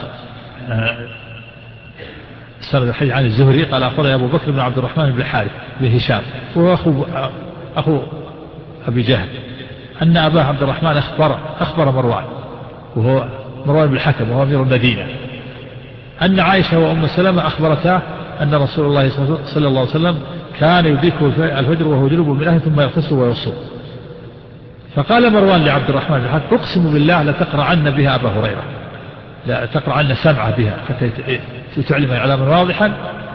سرد الحديث عن الزهري قال أخبرني أبو بكر بن عبد الرحمن بن الحارث بن هشام وهو أخو أبي جهل أن أبا عبد الرحمن أخبر مروان وهو مروان بن الحكم وهو أمير المدينة أن عائشة وأم سلمة أخبرتا أن رسول الله صلى الله عليه وسلم كان يدركه الفجر وهو جنوب من أهله ثم يغتسل ويصوم. فقال مروان لعبد الرحمن بن الحكم أقسم بالله لتقرعن بها أبا هريرة، لا تقرعن سمعه بها حتى تعلم إعلاما واضحا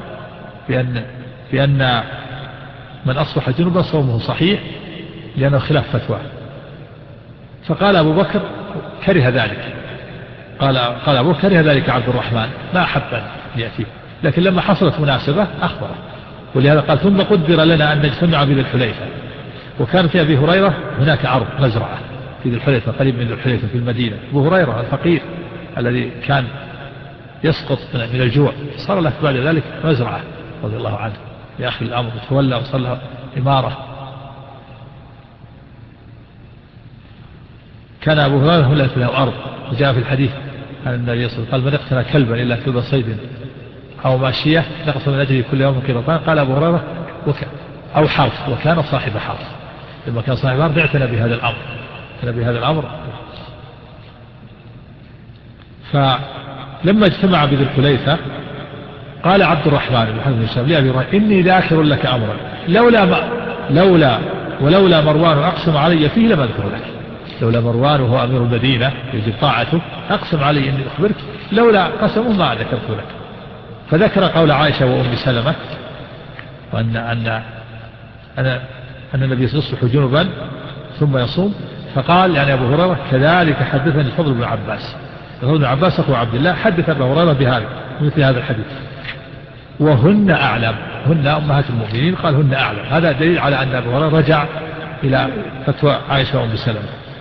بأن من أصبح جنوبا صومه صحيح لأنه خلاف فتواه. فقال أبو بكر كره ذلك، قال أبو بكر كره ذلك عبد الرحمن ما أحب أن يأتيه، لكن لما حصلت مناسبة أخبره. ولهذا قال ثم قدر لنا أن نجتمع بذي الحليفة، وكان في أبي هريرة هناك أرض مزرعة في ذي الحليفة قريب من ذي الحليفة في المدينة. أبو هريرة الفقير الذي كان يسقط من الجوع صار له بعد ذلك مزرعة رضي الله عنه لأخي الأمر، وتولى وصلها إمارة. كان أبو هريرة له أرض، وجاء في الحديث أن النبي صلى الله عليه وسلم قال: من اقتنى كلبا إلا كلب صيد أو ماشية نقص من أجله كل يوم قيراطان. قال أبو هريرة: أو حرث، وكان صاحب حرث. لما كان صاحب حرث اعتنى بهذا الأمر. فلما اجتمع بذي الحليفة قال عبد الرحمن بن حزم الشام لأبي هريرة: إني ذاكر لك أمرا ولولا مروان أقسم علي فيه لم أذكر لك. لولا مروان وهو أمير المدينة يجب طاعته أقسم علي إني أخبرك، لولا قسمه ما ذكرت لك. فذكر قول عائشة وأم سلمة وأن النبي يصبح جنبا ثم يصوم. فقال يعني أبو هريرة: كذلك حدثني الفضل بن عباس. الفضل بن عباس أخو عبد الله حدث أبو هريرة بهذا مثل هذا الحديث. وهن أعلم، هن أمهات المؤمنين، قال هن أعلم. هذا دليل على أن أبو هريرة رجع إلى فتوى عائشة وأم سلمة.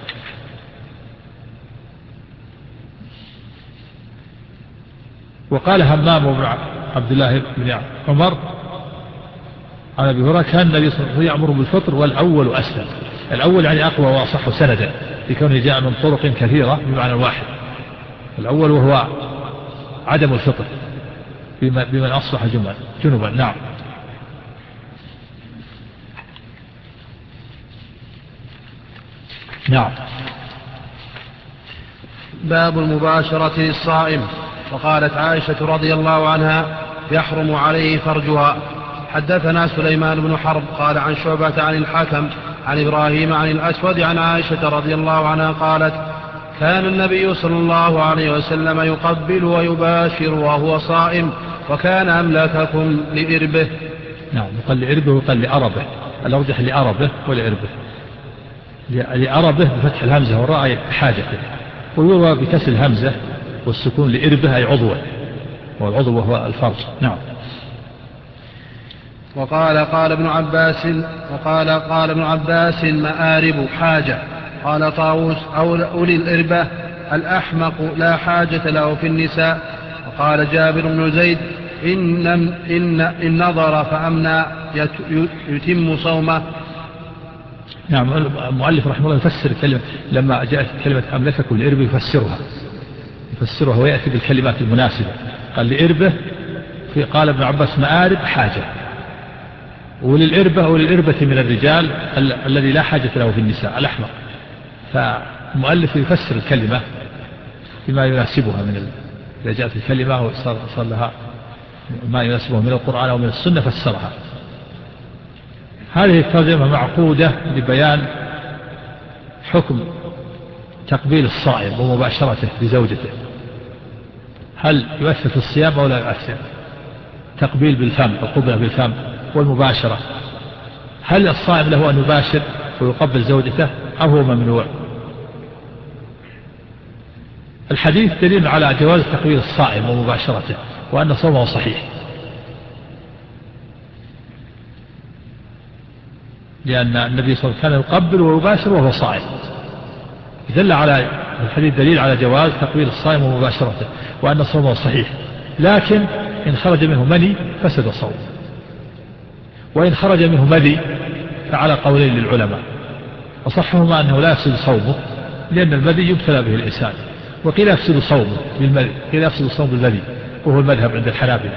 وقال همام بن عبد الله بن عمر عن أبي هريرة: كان النبي صلى الله عليه وسلم يأمر بالفطر والأول أسلم. الأول يعني أقوى وأصح سندا لكونه جاء من طرق كثيرة بمعنى واحد. الأول وهو عدم الفطر بمن أصبح جنبا. نعم. نعم. باب المباشرة للصائم. وقالت عائشة رضي الله عنها: يحرم عليه فرجها. حدثنا سليمان بن حرب قال عن شعبة عن الحكم عن إبراهيم عن الأسود عن عائشة رضي الله عنها قالت: كان النبي صلى الله عليه وسلم يقبل ويباشر وهو صائم، وكان أملككم لإربه. نعم. يقال لإربه ويقال لأربه، الأرجح لأربه ولإربه. لأربه بفتح الهمزة والراء حاجته، ويروى بكسر الهمزة والسكون لإربه أي عضوه، والعضو هو الفرج. نعم. وقال ابن عباس مآرب حاجة. قال طاووس: أولي الإربة الأحمق لا حاجة له في النساء. وقال جابر بن زيد: إن نظر فأمنى يتم صومه. نعم. المؤلف رحمه الله يفسر الكلمة لما جاءت كلمة أملككم لإربه يفسرها ويأتي بالكلمات المناسبة. قال لإربه، قال ابن عباس مآرب حاجة، وللإربة من الرجال الذي لا حاجة له في النساء الأحمق. فالمؤلف يفسر الكلمة بما يناسبها إذا جاءت الكلمة وصار لها ما يناسبها من القرآن أو من السنة فسرها. هذه الترجمة معقودة لبيان حكم تقبيل الصائم ومباشرته بزوجته، هل يؤثر في الصيام أو لا يؤثر؟ تقبيل بالفم، القبلة بالفم والمباشرة، هل الصائم له أن يباشر ويقبل زوجته أو هو ممنوع؟ الحديث دليل على جواز تقبيل الصائم ومباشرته وأن صومه صحيح، لأن النبي صلى الله عليه وسلم كان يقبل ويباشر وهو صائم. دل على الحديث دليل على جواز تقبيل الصائم ومباشرته وأن صومه صحيح. لكن إن خرج منه مني فسد صومه، وإن خرج منه مذي فعلى قولين للعلماء، أصحهما أنه لا يفسد صومه لأن المذي يبتلى به الإنسان، وقيل يفسد صومه بالمذي، قيل يفسد صوم بالمذي وهو المذهب عند الحنابلة.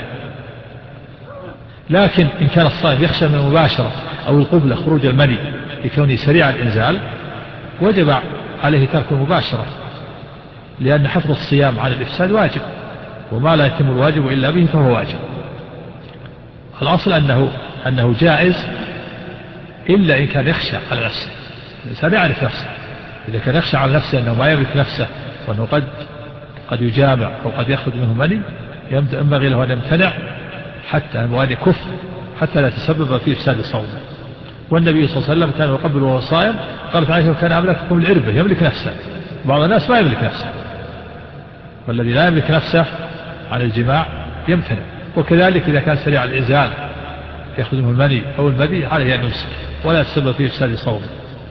لكن إن كان الصائم يخشى من المباشرة أو القبلة خروج المني لكونه سريع الإنزال وجب عليه ترك المباشرة، لأن حفظ الصيام على الإفساد واجب، وما لا يتم الواجب إلا به فهو واجب. الأصل أنه جائز إلا إن كان يخشى على نفسه. الإنسان يعرف نفسه، إذا كان يخشى على نفسه أنه ما يملك نفسه وأنه قد يجامع أو قد يأخذ منه مني ينبغي له أن يمتنع حتى وأن يكف حتى لا تسبب في إفساد صومه. والنبي صلى الله عليه وسلم كان يقبل وهو صائم، قالت عائشة: كان أملككم العربة، يملك نفسه. بعض الناس ما يملك نفسه، والذي لا يملك نفسه عن الجماع يمتنع. وكذلك إذا كان سريع الإنزال يأخذ منه المني أو المذي عليه أن يمسك ولا تسبب في إفساد صومه.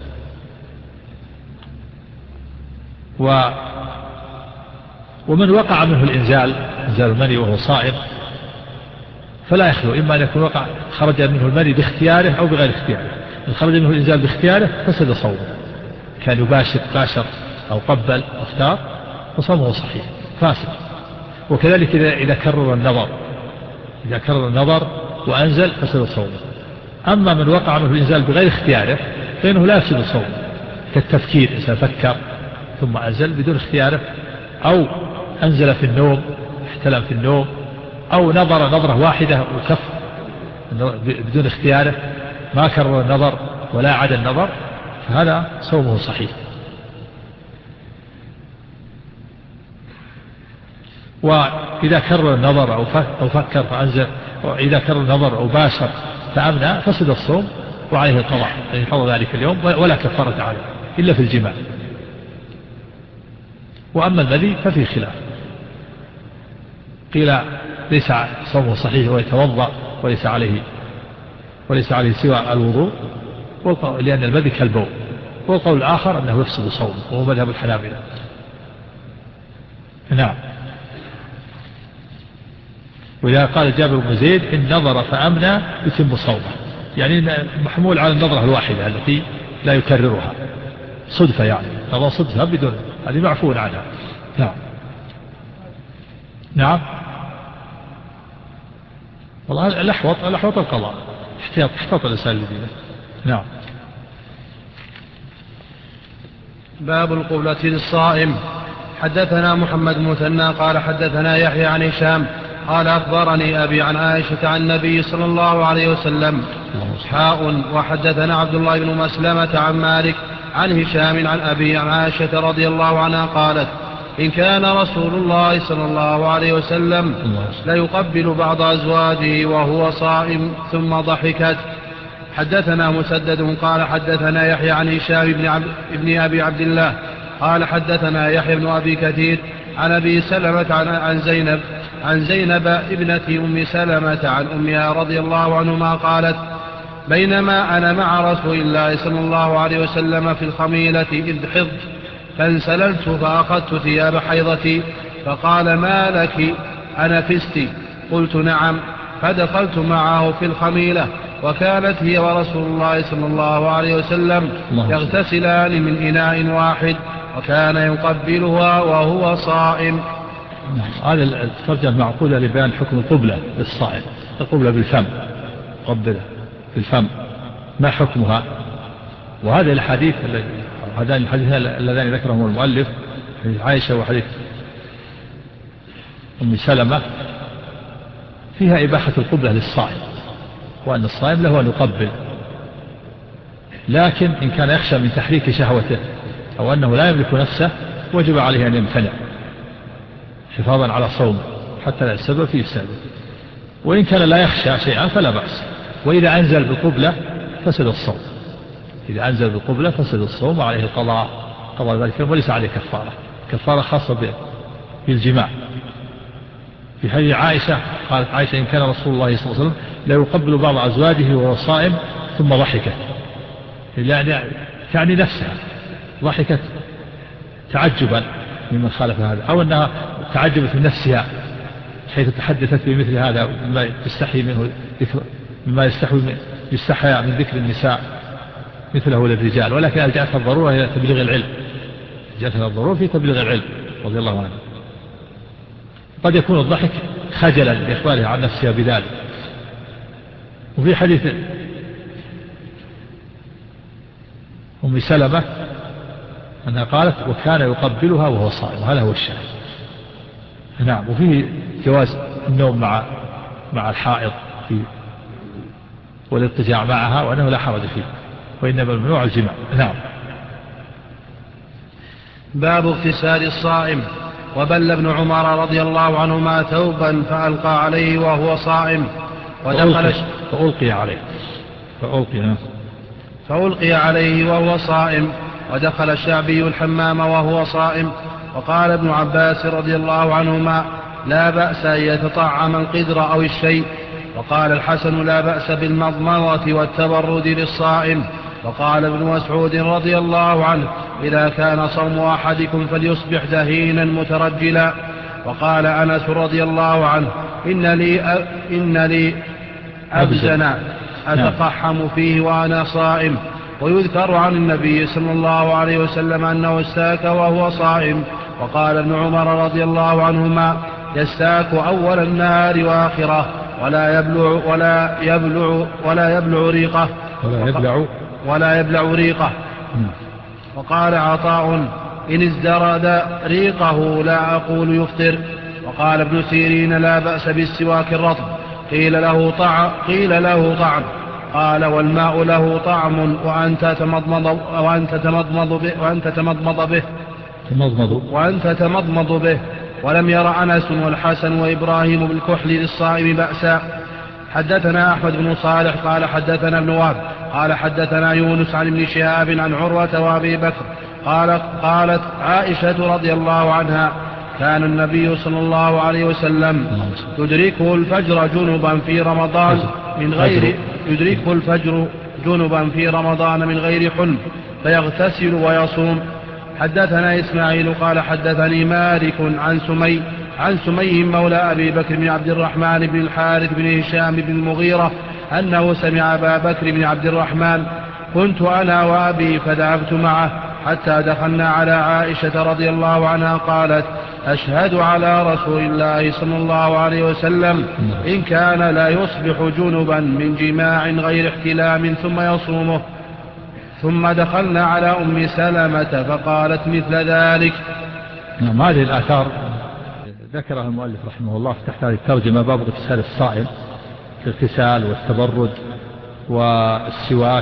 ومن وقع منه إنزال المني وهو صائم فلا يخلو، إما أن يكون خرج منه المني باختياره أو بغير اختياره. إن خرج منه الإنزال باختياره فسد صومه، كان يباشر أو قبل أو اختار فصومه صحيح. فاسد. وكذلك إذا كرر النظر وأنزل فسد صومه. أما من وقع منه الإنزال بغير اختياره فإنه لا يفسد صومه، كالتفكير، إذا فكر ثم أنزل بدون اختياره، أو أنزل في النوم، احتلم في النوم، أو نظر نظرة واحدة وكف بدون اختياره، ما كرر النظر ولا عاد النظر، فهذا صومه صحيح. وإذا كرر النظر أو فكر فأنزل، وإذا كرر النظر أو باشر فأمنى فسد الصوم وعليه القضاء، يعني يحفظ ذلك اليوم ولا كفارة عليه إلا في الجماع. وأما الذي ففي خلاف، قيل ليس صومه صحيح ويتوضأ وليس عليه سوى الوضوء، لأن المذي كالبول. والقول الآخر أنه يفسد صومه، وهو مذهب الحنابلة. نعم. وإذا قال جابر بن زيد إن نظر فأمنى يتم صومه، يعني محمول على النظرة الواحدة التي لا يكررها، صدفة، يعني نظر صدفة بدون، هذه معفو عنها. نعم. نعم. والله الأحوط القضاء، احتياط الإنسان لدينه. نعم. باب القبلة للصائم. حدثنا محمد مثنى قال حدثنا يحيى عن هشام قال أخبرني أبي عن عائشة عن النبي صلى الله عليه وسلم حاء. وحدثنا عبد الله بن مسلمة عن مالك عن هشام عن أبي عن عائشة رضي الله عنها قالت إن كان رسول الله صلى الله عليه وسلم ليقبل بعض أزواجه وهو صائم ثم ضحكت. حدثنا مسدد قال حدثنا يحيى عن هشام بن أبي عبد الله قال حدثنا يحيى بن أبي كثير عن أبي سلمة عن زينب ابنة أم سلمة عن أمها رضي الله عنهما قالت بينما أنا مع رسول الله صلى الله عليه وسلم في الخميلة إذ حضت فانسللت فأخذت ثياب حيضتي فقال ما لك أنفست؟ قلت نعم. فدخلت معه في الخميلة وكانت هي ورسول الله صلى الله عليه وسلم يغتسلان من إناء واحد وكان يقبلها وهو صائم. هذا الترجمة معقولة لبيان حكم القبلة للصائم. القبلة بالفم، قبلة بالفم، ما حكمها؟ وهذه الحديث اللذان ذكرهم المؤلف، حديث عائشة وحديث أم سلمة، فيها إباحة القبلة للصائم، وأن الصائم له أن يقبل، لكن إن كان يخشى من تحريك شهوته أو أنه لا يملك نفسه وجب عليه أن يمتنع حفاظا على صومه حتى لا يسبب فيه السبب. وإن كان لا يخشى شيئا فلا بأس. وإذا أنزل بالقبلة فسد الصوم، إذا أنزل بالقبلة فسد الصوم وعليه قضاء ذلك وليس عليه كفارة خاصة بالجماع. في حديث عائشة قالت عائشة إن كان رسول الله صلى الله عليه وسلم لا يقبل بعض أزواجه وهو صائم ثم ضحكت، يعني نفسها ضحكت تعجبا ممن خالف هذا، أو أنها تعجبت من نفسها حيث تحدثت بمثل هذا مما يستحي منه مما يستحيا من ذكر النساء مثله للرجال، ولكن ألجأتها الضرورة إلى تبليغ العلم، جاءتها الضرورة في تبليغ العلم رضي الله عنه. قد يكون الضحك خجلا لإخبارها عن نفسها بذلك. وفي حديث أم سلمة أنها قالت وكان يقبلها وهو صائم، هذا هو الشاهد. نعم. وفيه جواز النوم مع الحائض والاضطجاع معها، وأنه لا حرج فيه، وإنما الممنوع الجماع. نعم. باب اغتسال الصائم. وبل ابن عمر رضي الله عنهما ثوبا فألقى عليه وهو صائم فألقي عليه وهو صائم ودخل الشعبي الحمام وهو صائم. وقال ابن عباس رضي الله عنهما لا بأس أن يتطعم القدر أو الشيء. وقال الحسن لا بأس بالمضمضة والتبرد للصائم. وقال ابن مسعود رضي الله عنه إذا كان صوم أحدكم فليصبح دهينا مترجلا. وقال أنس رضي الله عنه إن لي أبزنا أتقحم فيه وأنا صائم. ويذكر عن النبي صلى الله عليه وسلم أنه استاك وهو صائم وقال ابن عمر رضي الله عنهما يستاك أول النهار وآخره ولا يبلع ريقه. وقال عطاء إن ازدرد ريقه لا أقول يفطر. وقال ابن سيرين لا بأس بالسواك الرطب. قيل له طعم. قال والماء له طعم وأنت تمضمض به. ولم ير أنس والحسن وإبراهيم بالكحل للصائم بأسا. حدثنا أحمد بن صالح قال حدثنا ابن وهب قال حدثنا يونس عن ابن شهاب عن عروة وأبي بكر قالت عائشة رضي الله عنها كان النبي صلى الله عليه وسلم يدركه الفجر جنبا في رمضان من غير حلم فيغتسل ويصوم. حدثنا إسماعيل قال حدثني مالك عن سمي مولى أبي بكر بن عبد الرحمن بن الحارث بن هشام بن المغيرة أنه سمع أبا بكر بن عبد الرحمن كنت أنا وأبي فذهبت معه حتى دخلنا على عائشة رضي الله عنها قالت أشهد على رسول الله صلى الله عليه وسلم إن كان لا يصبح جنبا من جماع غير احتلام ثم يصومه. ثم دخلنا على أم سلمة فقالت مثل ذلك. هذه الآثار ذكرها المؤلف رحمه الله تحت هذه الترجمة باب اغتسال الصائم، الاغتسال والتبرد والسواك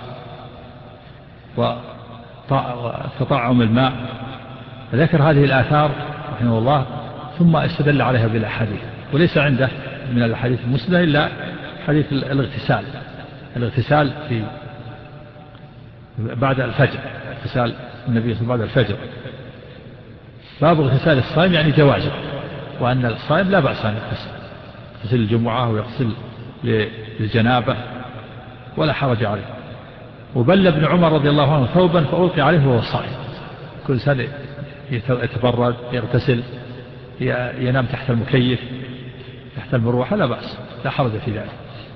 وتطعم الماء. ذكر هذه الآثار رحمه الله ثم استدل عليها بالأحاديث، وليس عنده من الأحاديث المسلمة إلا حديث الاغتسال في بعد الفجر، اغتسال النبي صلى الله عليه وسلم بعد الفجر. باب اغتسال الصائم يعني جوازه، وأن الصائم لا بأس أن يغتسل الجمعة ويغتسل للجنابة ولا حرج عليه. وبل ابن عمر رضي الله عنه ثوبا فألقي عليه وهو صائم، كل سنة يتبرد يغتسل ينام تحت المكيف تحت المروحة لا بأس، لا حرج في ذلك.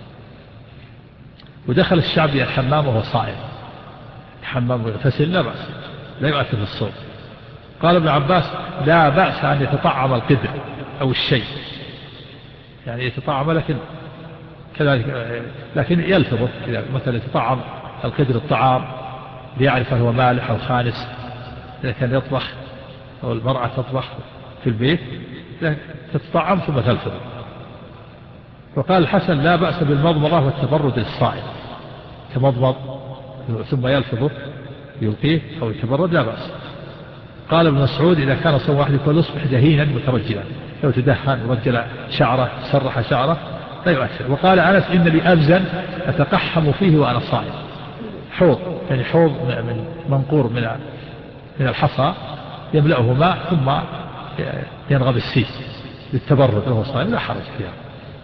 ودخل الشعبي الحمام وهو صائم، الحمام ويغتسل لا بأس، لا يؤثر في الصوم. قال ابن عباس لا بأس أن يتطعم القدر أو الشيء، يعني يتطعم لكن كذلك لكن يلفظه، مثلا يتطعم القدر الطعام ليعرف هو مالح أو خالص. إذا كان يطبخ أو المرأة تطبخ في البيت تتطعم ثم تلفظه. وقال الحسن لا بأس بالمضمضة والتبرد للصائم، تمضمض ثم يلفظه يلقيه أو يتبرد لا بأس. قال ابن مسعود إذا كان صوم واحد يكون يصبح دهينا مترجلا، لو تدهن ورجل شعره سرح شعره لا يؤثر. وقال أنس إن لي أبزا أتقحم فيه وأنا صائم، حوض يعني حوض من منقور من الحصى يملأه ماء ثم ينغب السيس للتبرد وهو صائم لا حرج فيها.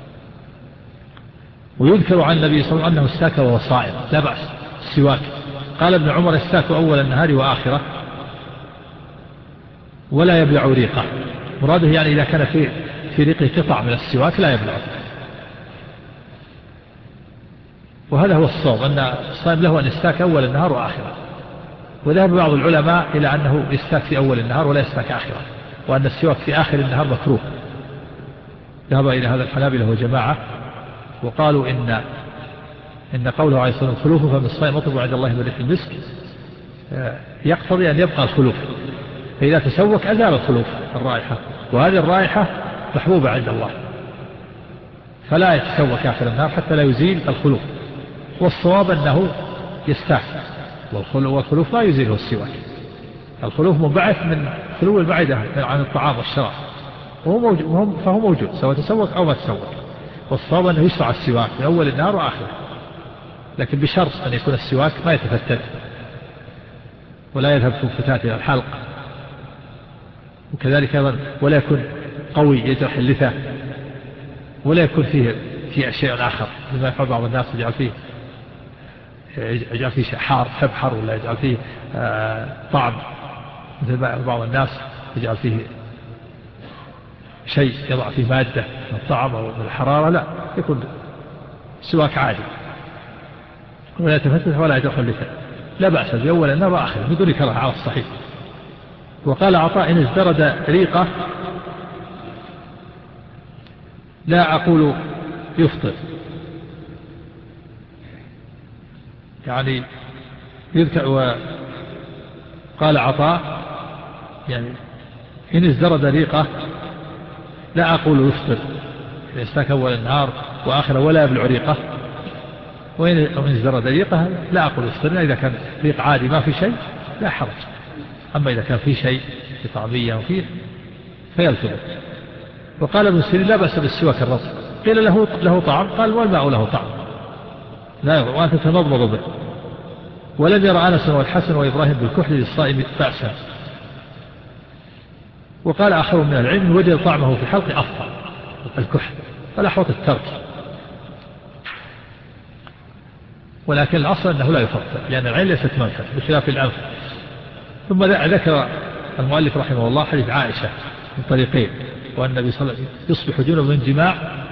ويذكر عن النبي صلى الله عليه وسلم أنه استاك وهو صائم لا بأس السواك. قال ابن عمر استاك أول النهار وآخره ولا يبلع ريقه، مراده يعني إذا كان في ريقه قطع من السواك لا يبلعه. وهذا هو الصواب أن الصائم له أن يستاك أول النهار وآخره. وذهب بعض العلماء إلى أنه يستاك في أول النهار ولا يستاك آخره، وأن السواك في آخر النهار مكروه. ذهب إلى هذا الحنابلة وجماعة، وقالوا إن قوله عليه الصلاة والسلام الخلوف فمن الصائم مطلب عند الله بريح المسك يقتضي أن يبقى الخلوف، فإذا تسوك أزال الخلوف الرائحة، وهذه الرائحة محبوبة عند الله، فلا يتسوك آخر النهار حتى لا يزيل الخلوف. والصواب أنه يستاك، والخلوف لا يزيله السواك. الخلوف منبعث من خلو البعيدة عن الطعام والشراب، فهو موجود سواء تسوك أو ما تسوك. والصواب أنه يشرع السواك في أول النهار وآخره، لكن بشرط أن يكون السواك ما يتفتت ولا يذهب فتات إلى الحلق، وكذلك أيضا ولا يكون قوي يجرح اللثة، ولا يكون فيه شيء آخر لما يفعل بعض الناس يجعل فيه حار تبحر، ولا يجعل فيه طعم مثل بعض الناس يجعل فيه شيء يضع فيه مادة من الطعم أو من الحرارة. لا، يكون سواك عادي ولا يتفتت ولا يجرح اللثة، لا بأس بأول النهار وآخره بدون كراهة على الصحيح. وقال عطاء إن ازدرد ريقة لا أقول يفطر، يعني يذكر. وقال عطاء يعني إن ازدرد ريقة لا أقول يفطر، يستاك أول النهار وآخر ولا يبلع ريقة، وإن ازدرد ريقة لا أقول يفطر. إذا كان ريق عادي ما في شيء لا حرج، أما إذا كان في شيء في طعمية وفيه فيلتبط. وقال ابن سيرين لا بأس بالسواك الرطب، قيل له طعم، قال والماء له طعم لا وأنت تنضبض به. ولم يرى أنس والحسن وإبراهيم بالكحل للصائم بأسا. وقال آخر من العلم وجد طعمه في الحلق أفضل الكحل فلا حوط الترك، ولكن الأصل أنه لا يفضل لأن العين ليست منفذ بخلاف الأنف. ثم ذكر المؤلف رحمه الله حديث عائشة من طريقين، وأن النبي صلى الله عليه وسلم يصبح جنبا من جماع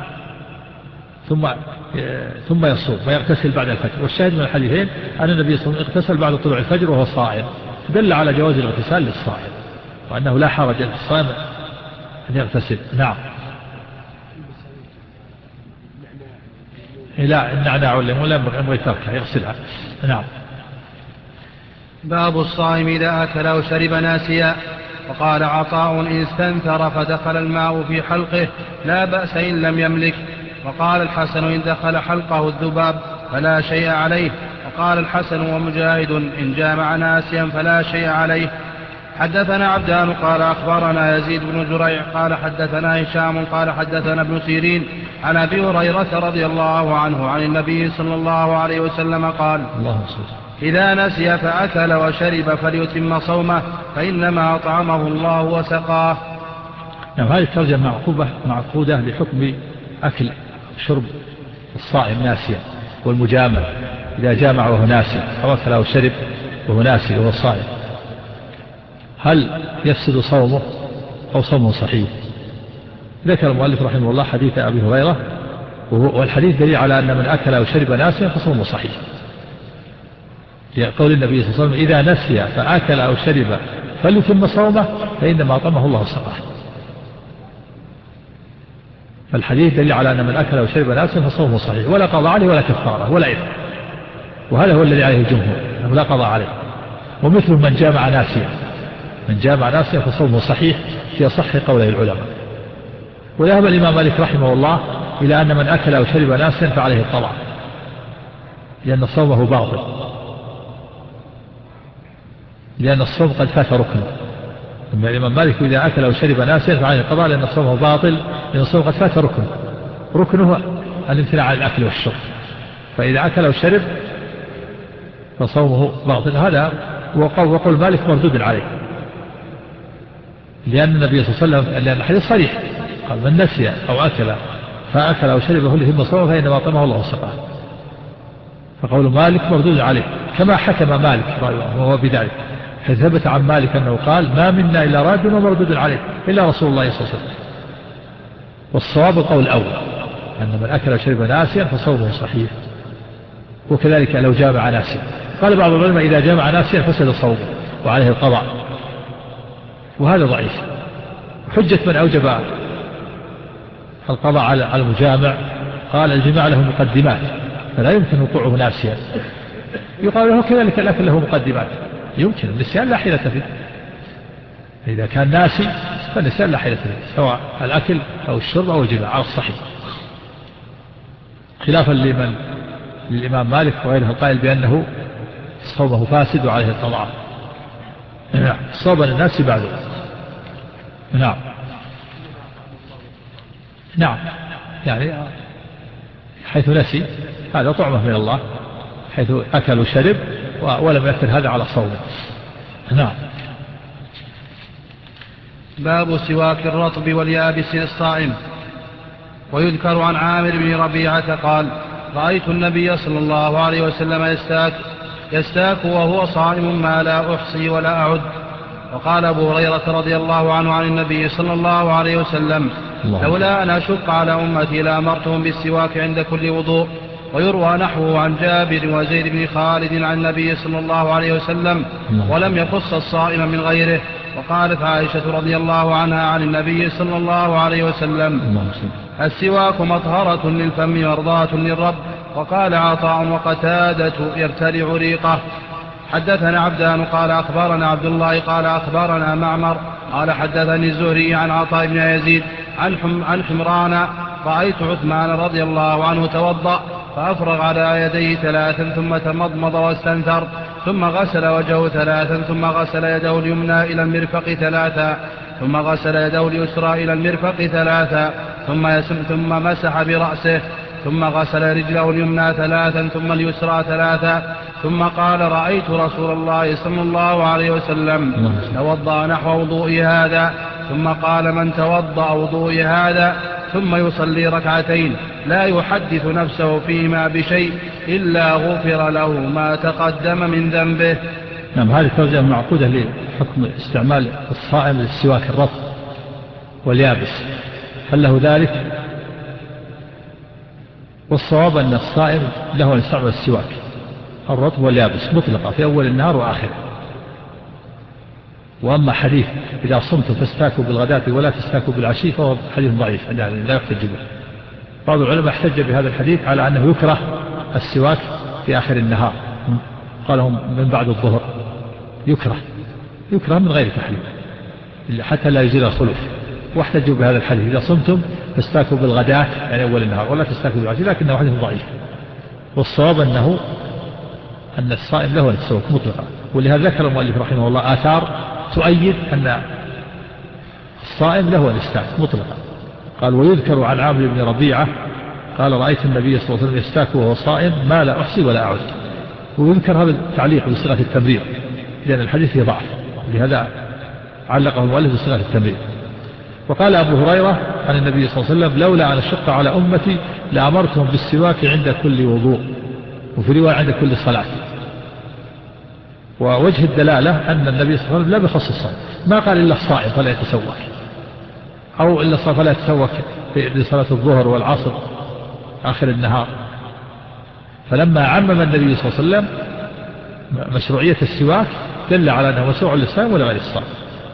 ثم يصوم ويغتسل بعد الفجر. والشاهد من الحديثين أن النبي صلى الله عليه وسلم اغتسل بعد طلوع الفجر وهو صائم، دل على جواز الاغتسال للصائم وأنه لا حرج للصائم أن يغتسل. نعم. لا النعناع والليمون لا ينبغي تركها يغسلها. نعم. باب الصائم إذا أكل أو شرب ناسيا. وقال عطاء إن استنثر فدخل الماء في حلقه لا بأس إن لم يملك. وقال الحسن إن دخل حلقه الذباب فلا شيء عليه. وقال الحسن ومجاهد إن جامع ناسيا فلا شيء عليه. حدثنا عبدان قال أخبرنا يزيد بن زريع قال حدثنا هشام قال حدثنا ابن سيرين عن أبي هريرة رضي الله عنه عن النبي صلى الله عليه وسلم قال إذا نسي فأكل وشرب فليتم صومه فإنما أطعمه الله وسقاه. نعم. هذه الترجمة معقودة لحكم أكل شرب الصائم ناسيا والمجامع إذا جامع وهو ناسي أو أكل أو شرب وهو ناسي وهو صائم هل يفسد صومه أو صومه صحيح؟ ذكر المؤلف رحمه الله حديث أبي هريرة، والحديث دليل على أن من أكل أو شرب ناسيا فصومه صحيح، قول النبي صلى الله عليه وسلم إذا نسي فأكل أو شرب فليتم صومه فإنما أطعمه الله وسقاه. فالحديث دليل على أن من أكل أو شرب ناسيا فصومه صحيح ولا قضاء عليه ولا كفارة ولا إثم، وهذا هو الذي عليه الجمهور أنه لا قضاء عليه. ومثل من جامع ناسيا فصومه صحيح في أصح قوله العلماء. وذهب الإمام مالك رحمه الله إلى أن من أكل أو شرب ناسيا فعليه القضاء لأن صومه باطل، لأن الصوم قد فات ركنه. أما الإمام مالك إذا أكل أو شرب ناسيا فعليه القضاء لأن صومه باطل، لأن الصوم قد فات ركنه الامتناع عن الأكل والشرب، فإذا أكل أو شرب فصومه باطل. هذا وقول مالك مردود عليه، لأن النبي صلى الله عليه وسلم لأن الحديث صريح قال من نسي أو فأكل أو شرب فليتم صومه فإنما أطعمه الله وسقاه. فقول مالك مردود عليه كما حكم مالك وهو بذلك، فثبت عن مالك أنه قال ما منا إلا راد ومردود عليه إلا رسول الله صلى الله عليه وسلم. والصواب القول الأول أن من أكل وشرب ناسيا فصومه صحيح، وكذلك لو جامع ناسيا. قال بعض العلماء إذا جامع ناسيا فسد صومه وعليه القضاء، وهذا ضعيف. حجة من أوجب القضاء على المجامع قال الجماع له مقدمات فلا يمكن وقوعه ناسيا. يقال له كذلك الأكل له مقدمات، يمكن النسيان لا حيلة فيه. إذا كان ناسي فالنسيان لا حيلة فيه سواء الأكل أو الشرب أو الجماع على الصحيح، خلافا للإمام مالك وغيره القائل بأنه صومه فاسد وعليه القضاء. صوم الناس بعده. نعم يعني حيث نسي هذا طعمه من الله، حيث أكل وشرب ولم يأثر هذا على صومه. نعم. باب سواك الرطب واليابس للصائم. ويذكر عن عامر بن ربيعة قال رأيت النبي صلى الله عليه وسلم يستاك وهو صائم ما لا أحصي ولا أعد. وقال أبو هريرة رضي الله عنه عن النبي صلى الله عليه وسلم لولا أن أشق على أمتي لأمرتهم بالسواك عند كل وضوء. ويروى نحوه عن جابر وزيد بن خالد عن النبي صلى الله عليه وسلم ولم يخص الصائم من غيره. وقالت عائشة رضي الله عنها عن النبي صلى الله عليه وسلم: السواك مطهرة للفم مرضاة للرب. وقال عطاء وقتادة: يبتلع ريقه. حدثنا عبدان قال أخبرنا عبد الله قال أخبرنا معمر قال حدثني الزهري عن عطاء بن يزيد عن حمران: رأيت عثمان رضي الله عنه توضأ فأفرغ على يديه 3 ثم تمضمض واستنثر ثم غسل وجهه 3 ثم غسل يده اليمنى إلى المرفق 3 ثم غسل يده اليسرى إلى المرفق 3 ثم مسح برأسه ثم غسل رجله اليمنى 3 ثم اليسرى 3 ثم قال: رأيت رسول الله صلى الله عليه وسلم توضأ نحو وضوء هذا. ثم قال: من توضأ وضوء هذا ثم يصلي 2 لا يحدث نفسه فيما بشيء إلا غفر له ما تقدم من ذنبه. نعم، هذه ترجمة معقودة لحكم استعمال الصائم للسواك الرطب واليابس، هل له ذلك؟ والصواب أن الصائم له أن يستعمل السواك الرطب واليابس مطلقة في أول النهار وآخره. وأما حديث إذا صمتم فاستاكوا بالغداة ولا تستاكوا بالعشي فهو حديث ضعيف يعني لا يحتج به. بعض العلماء احتج بهذا الحديث على أنه يكره السواك في آخر النهار، قالهم من بعد الظهر يكره من غير تحريم حتى لا يزيل الخلوف، واحتجوا بهذا الحديث إذا صمتم فاستاكوا بالغداة يعني أول النهار ولا تستاكوا بالعشي، لكنه حديث ضعيف. والصواب أن الصائم له أن يتسوك مطلقا، ولهذا ذكر المؤلف رحمه الله آثار تؤيد أن الصائم له أن يستاك مطلقا. قال: ويذكر عن عامر بن ربيعة قال: رأيت النبي صلى الله عليه وسلم يستاك وهو صائم ما لا أحصي ولا أعد. ويذكر هذا التعليق بصيغة التمرير لأن الحديث فيه ضعف، لهذا علقه المؤلف بصيغة التمرير. وقال أبو هريرة عن النبي صلى الله عليه وسلم: لولا أن أشق على أمتي لأمرتهم بالسواك عند كل وضوء، وفي رواية عند كل صلاة. ووجه الدلالة أن النبي صلى الله عليه وسلم لم يخص الصائم، ما قال إلا الصائم فلا يتسوك، أو إلا الصائم فلا يتسوك لصلاة الظهر والعصر آخر النهار. فلما عمم النبي صلى الله عليه وسلم مشروعية السواك دل على أنه مشروع للصائم ولا غير الصائم.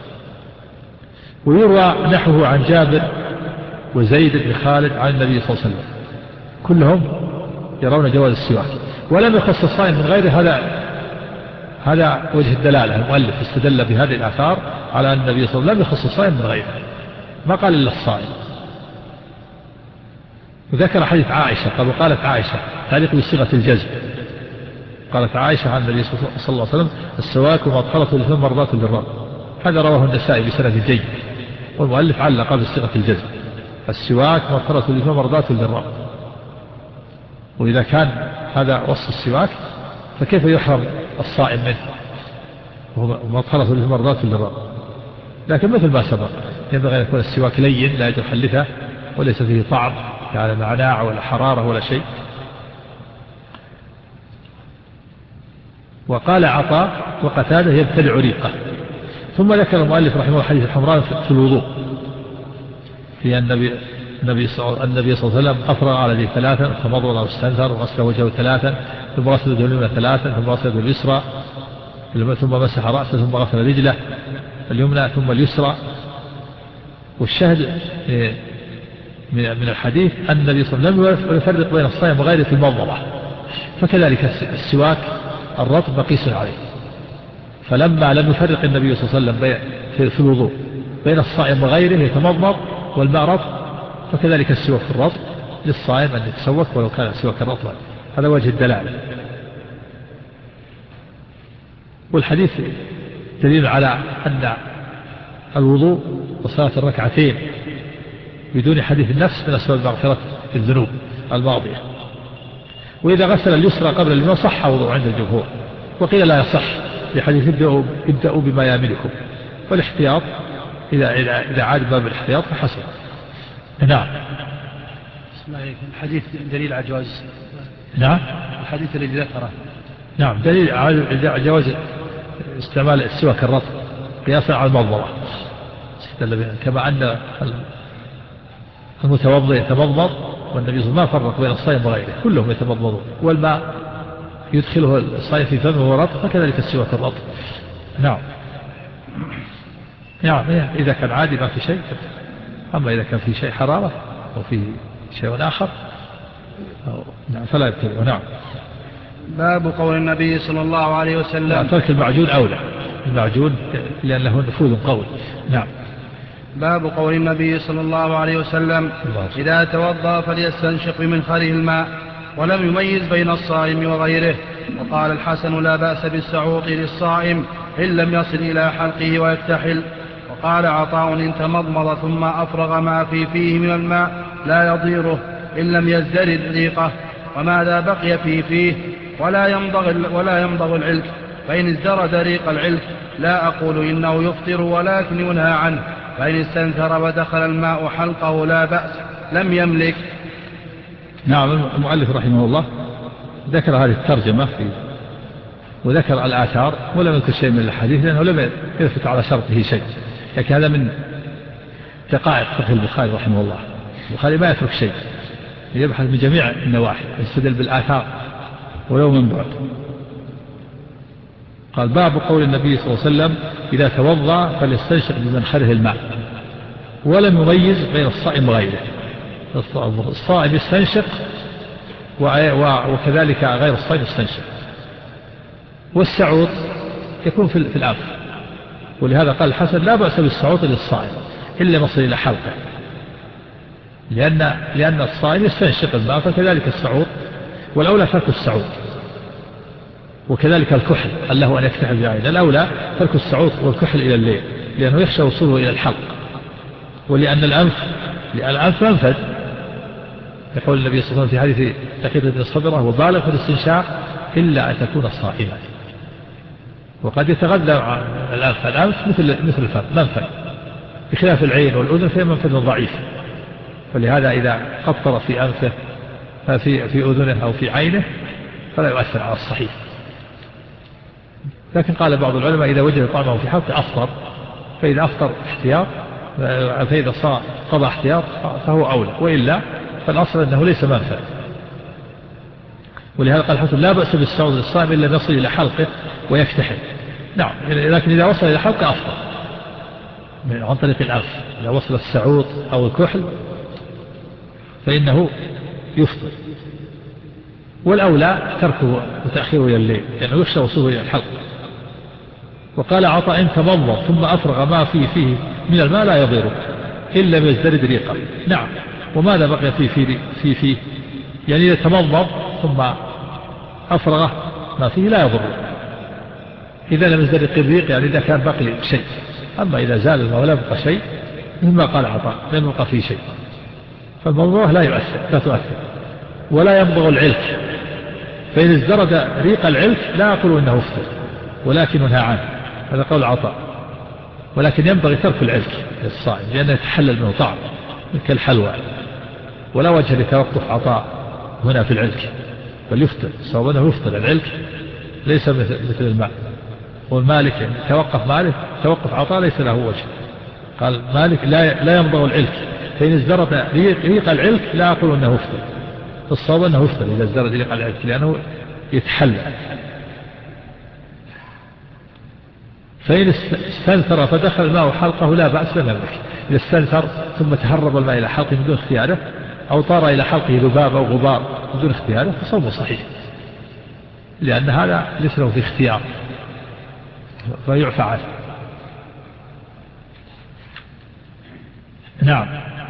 ويروى نحوه عن جابر وزيد بن خالد عن النبي صلى الله عليه وسلم، كلهم يرون جواز السواك ولم يخص الصائم من غيره. هذا وجه الدلالة، المؤلف استدل بهذه الآثار على أن النبي صلى الله عليه وسلم لم يخص الصائم من غيره، ما قال إلا الصائم. وذكر حديث عائشة وقالت عائشة تعليق بصيغة الجزم، قالت عائشة عن النبي صلى الله عليه وسلم: السواك مطهرة للفم مرضاة للرب. هذا رواه النسائي بسند جيد، والمؤلف علق بصيغة الجزم: السواك مطهرة للفم مرضاة للرب. وإذا كان هذا وصف السواك فكيف يحرم الصائم منه وهو مطهرة للفم مرضاة للرب؟ لكن مثل ما سبق ينبغي أن يكون السواك لين لا يتحلثه وليس فيه طعم يعني معناع ولا حرارة ولا شيء. وقال عطاء وقتادة: يبتلع ريقه. ثم ذكر المؤلف رحمه الله حديث الحمران في الوضوء في النبي صلى الله عليه وسلم أفرغ على يديه 3 فمضمض واستنثر وغسل وجهه 3 ثم غسل يده اليمنى 3 ثم غسل يده اليسرى ثم مسح رأسه ثم غسل رجله اليمنى ثم اليسرى. والشاهد من الحديث أن النبي صلى الله عليه وسلم لم يفرق بين الصائم وغيره في المضمضة، فكذلك السواك الرطب مقيس عليه. فلما لم يفرق النبي صلى الله عليه وسلم في الوضوء بين الصائم وغيره يتمضمض والماء رطب، فكذلك السواك الرطب للصائم أن يتسوك ولو كان السواك الرطب. هذا وجه الدلالة. والحديث دليل على أن الوضوء وصلاة الركعتين بدون حديث النفس من أسباب مغفرة الذنوب الماضية. وإذا غسل اليسرى قبل اليمنى صح وضوء عند الجمهور، وقيل لا يصح لحديث ابدأوا بما يملكم، والاحتياط إذا عاد باب الاحتياط فحسن. نعم. الحديث دليل على جواز. نعم. الحديث الذي ذكره. نعم دليل على جواز استعمال السواك الرطب قياسا على المضمضة، كما أن المتوضئ يتمضمض والنبي صلى الله عليه وسلم ما فرق بين الصائم وغيره، كلهم يتمضمضون والماء يدخله الصائم في فمه ورطب، فكذلك السواك الرطب. نعم. نعم إذا كان عادي ما في شيء. أما إذا كان في شيء حرارة أو في شيء آخر نعم فلا يبتلع. نعم. باب قول النبي صلى الله عليه وسلم ترك المعجون أولى، المعجون لأن له نفوذ قوي. نعم. باب قول النبي صلى الله عليه وسلم إذا توضأ فليستنشق بمنخره الماء ولم يميز بين الصائم وغيره. وقال الحسن لا بأس بالسعوط للصائم إن لم يصل إلى حلقه ويكتحل. وقال عطاء إن تمضمض ثم أفرغ ما في فيه من الماء لا يضيره إن لم يزدرد ريقه وماذا بقي في فيه ولا يمضغ العلك فإن ازدرد ريق العلك لا أقول إنه يفطر ولكن ينهى عنه فإن استنثر ودخل الماء حلقه لا بأس لم يملك. نعم. المؤلف رحمه الله ذكر هذه الترجمة وذكر الآثار ولم يذكر شيء من الحديث لأنه لم يلفت على شرطه شيء، لكن هذا من دقائق فقه البخاري رحمه الله. البخاري ما يترك شيء، يبحث من جميع النواحي، يستدل بالآثار ولو من بعد. قال باب قول النبي صلى الله عليه وسلم إذا توضأ فليستنشق بمنخره الماء ولم يميز بين الصائم وغيره. الصائم يستنشق وكذلك غير الصائم يستنشق. والسعوط يكون في الأنف، ولهذا قال الحسن لا بأس بالسعوط للصائم إلا يصل إلى حلقه، لأن الصائم يستنشق الماء فكذلك السعوط، والأولى ترك السعوط. وكذلك الكحل قال له أن يكتحل بعين، الأولى ترك السعوط والكحل إلى الليل لأنه يخشى وصوله إلى الحلق، ولأن الأنف منفذ. يقول النبي صلى الله عليه وسلم في حديث تحية الصبرة وبالغ في الاستنشاق إلا أن تكون صائما. وقد يتغذى الأنف مثل الفم منفذ، بخلاف العين والأذن فهي منفذ ضعيف، فلهذا إذا قطر في أنفه في أذنه أو في عينه فلا يؤثر على الصحيح. لكن قال بعض العلماء إذا وجد طعمه في حلقه أفطر، فإذا أفطر احتياط، فإذا قضى احتياط فهو أولى، وإلا فالأصل أنه ليس منفذ. ولهذا قال الحسن لا بأس بالسعوط للصائم إلا يصل إلى حلقه ويكتحل. نعم، لكن إذا وصل إلى حلقه أفطر عن طريق الأنف. إذا وصل السعوط أو الكحل فإنه يفطر، والأولى تركه وتأخيره إلى الليل لأنه يخشى وصوله إلى الحلق. وقال عطاء إن تمضمض ثم أفرغ ما فيه من الماء لا يضيره إلا يزدرد ريقه. نعم، وماذا بقي فيه يعني إذا تمضمض ثم أفرغ ما فيه لا يضره إذا لم يزدرد الريق، يعني إذا كان بقي شيء. أما إذا زال الماء ولا بقى شيء مما قال عطاء لم يبقى فيه شيء فالموضوع لا تؤثر. ولا يمضغ العلك، فإن ازدرد ريق العلك لا أقول إنه افطر ولكن ينهى عنه، هذا قول عطاء. ولكن ينبغي ترك العلك للصائم لأنه يتحلل منه طعم كالحلوى، ولا وجه لتوقف عطاء هنا في العلك، بل يفطر صواب أنه يفطر. العلك ليس مثل الماء، والمالك يعني توقف عطاء ليس له وجه. قال مالك لا يمضغ العلك، فإن ازدرد ريق العلك لا أقول إنه افطر، الصواب أنه افطر إذا ازدرد ريق العلك لأنه يتحلل. فإن استنثر فدخل الماء حلقه لا بأس لم يملك. إذا استنثر ثم تهرب الماء إلى حلقه بدون اختياره، أو طار إلى حلقه ذباب أو غبار بدون اختياره، فصومه صحيح، لأن هذا ليس له في اختيار فيعفى عنه. نعم.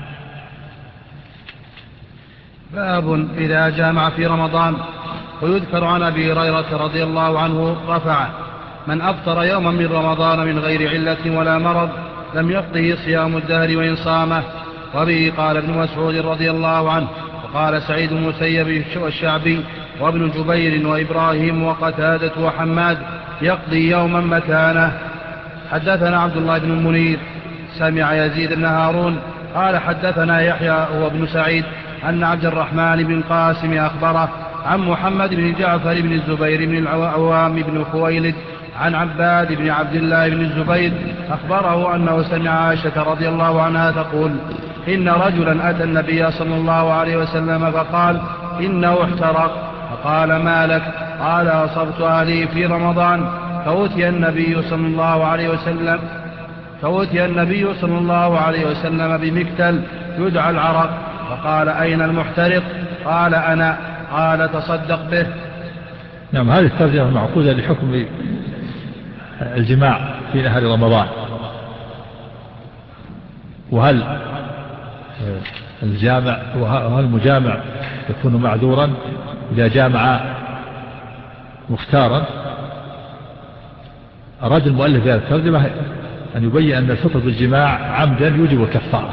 باب إذا جامع في رمضان. ويذكر عن أبي هريرة رضي الله عنه رفعه: من أفطر يوما من رمضان من غير علة ولا مرض لم يقضه صيام الدهر وإن صامه. وبه قال ابن مسعود رضي الله عنه، وقال سعيد بن المسيب والشعبي وابن جبير وإبراهيم وقتادة وحماد: يقضي يوما مكانه. حدثنا عبد الله بن المنير سمع يزيد بن هارون قال حدثنا يحيى هو ابن سعيد أن عبد الرحمن بن القاسم أخبره عن محمد بن جعفر بن الزبير بن العوام بن خويلد عن عباد بن عبد الله بن الزبير أخبره أنه سمع عائشة رضي الله عنها تقول: إن رجلا أتى النبي صلى الله عليه وسلم فقال: إنه احترق. فقال: ما لك؟ قال: أصبت أهلي في رمضان فأتي النبي صلى الله عليه وسلم فأتي النبي صلى الله عليه وسلم بمكتل يدعى العرق، فقال: أين المحترق؟ قال: أنا. قال: تصدق به. نعم، هذه الترجمة معقودة لحكم الجماع في نهار رمضان. وهل المجامع يكون معذورا إذا جامع مختارا؟ أراد المؤلف هذه الترجمة أن يبين أن الفطر بالجماع عمدا يوجب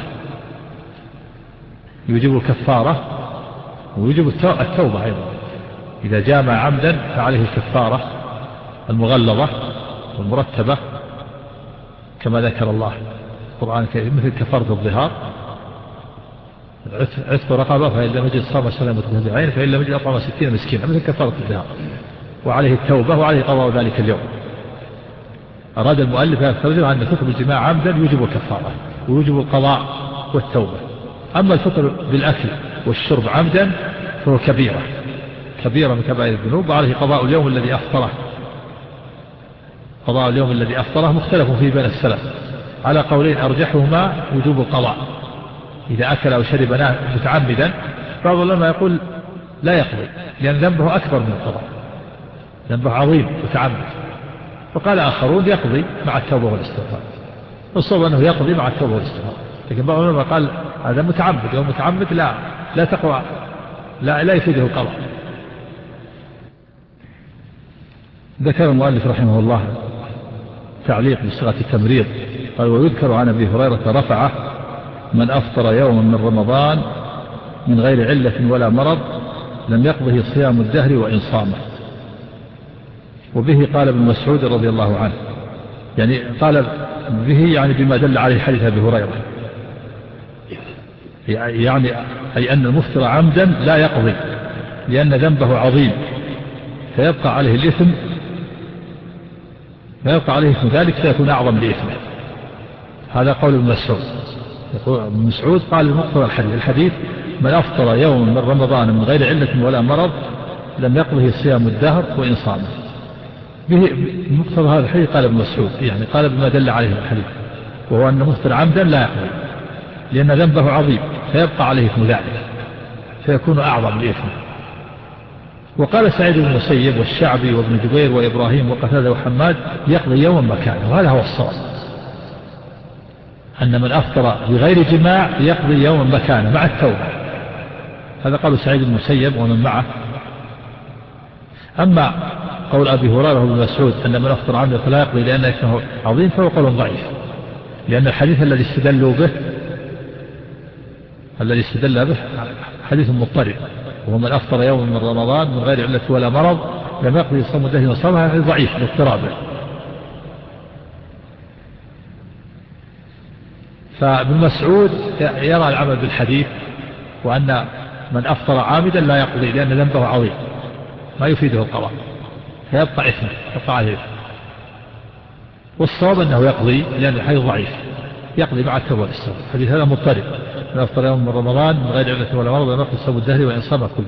الكفارة ويوجب التوبة أيضا. إذا جامع عمدا فعليه الكفارة المغلظة والمرتبة كما ذكر الله القرآن الكريم، مثل كفارة الظهار، عتق رقبة، فإن لم يجد صام شهرين متتابعين، فإن لم يجد أطعم 60 مسكينا، مثل كفارة الظهار، وعليه التوبة وعليه قضاء ذلك اليوم. أراد المؤلف هذا الترجمة أن الفطر بالجماع عمدا يوجب الكفارة ويوجب القضاء والتوبة. أما الفطر بالأكل والشرب عمدا فهو كبيرة من كبائر الذنوب، وعليه قضاء اليوم الذي أفطره مختلف فيه بين السلف على قولين أرجحهما وجوب القضاء إذا أكل أو شرب متعمدا. بعض العلماء يقول لا يقضي لأن ذنبه أكبر من القضاء، ذنبه عظيم متعمد. فقال آخرون يقضي مع التوبة والاستغفار، الصواب أنه يقضي مع التوبة والاستغفار. لكن بعض العلماء قال هذا متعمد، يوم متعمد لا تقوى، لا يفيده القضاء. ذكر المؤلف رحمه الله تعليق بصيغة التمريض، قال: ويذكر عن أبي هريرة رفعه: من أفطر يوما من رمضان من غير علة ولا مرض لم يقضه صيام الدهر وإن صامه. وبه قال ابن مسعود رضي الله عنه، يعني قال به يعني بما دل عليه حديث أبي هريرة، يعني أي أن المفطر عمدا لا يقضي لأن ذنبه عظيم فيبقى عليه الإثم، ذلك سيكون أعظم لإثمه. هذا قول ابن مسعود. ابن مسعود قال المقتضى الحديث: من أفطر يوم من رمضان من غير علة ولا مرض لم يقضه صيام الدهر وإن صامه. به مقتضى هذا الحديث قال ابن مسعود، يعني قال بما دل عليه الحديث، وهو أن المفطر عمدا لا يقضي لأن ذنبه عظيم فيبقى عليه إثم ذلك فيكون أعظم لإثمه. وقال سعيد بن المسيب والشعبي وابن جبير وإبراهيم وقتادة وحماد: يقضي يوما مكانه. وهذا هو الصواب، أن من أفطر بغير جماع يقضي يوما مكانه مع التوبة. هذا قال سعيد بن المسيب ومن معه. أما قول أبي هريرة وابن مسعود أن من أفطر عمدا فلا يقضي لأن إثمه عظيم فهو قول ضعيف، لأن الحديث الذي استدل به حديث مضطرب، وهو من أفطر يوم من رمضان من غير علة ولا مرض لم يقضي صوم الدهر وصامه، هذا ضعيف لاضطرابه. فابن مسعود يرى العمل بالحديث، وأن من أفطر عامدا لا يقضي لأن ذنبه عظيم ما يفيده القضاء فيبقى إثم، يبقى عليه إثم. والصواب أنه يقضي لأن الحديث ضعيف، يقضي مع التوبة والاستغفار. الحديث هذا مضطرب: من أفطر يوم من رمضان من غير علة ولا مرض لم يقضي صوم الدهر وإن صام كله.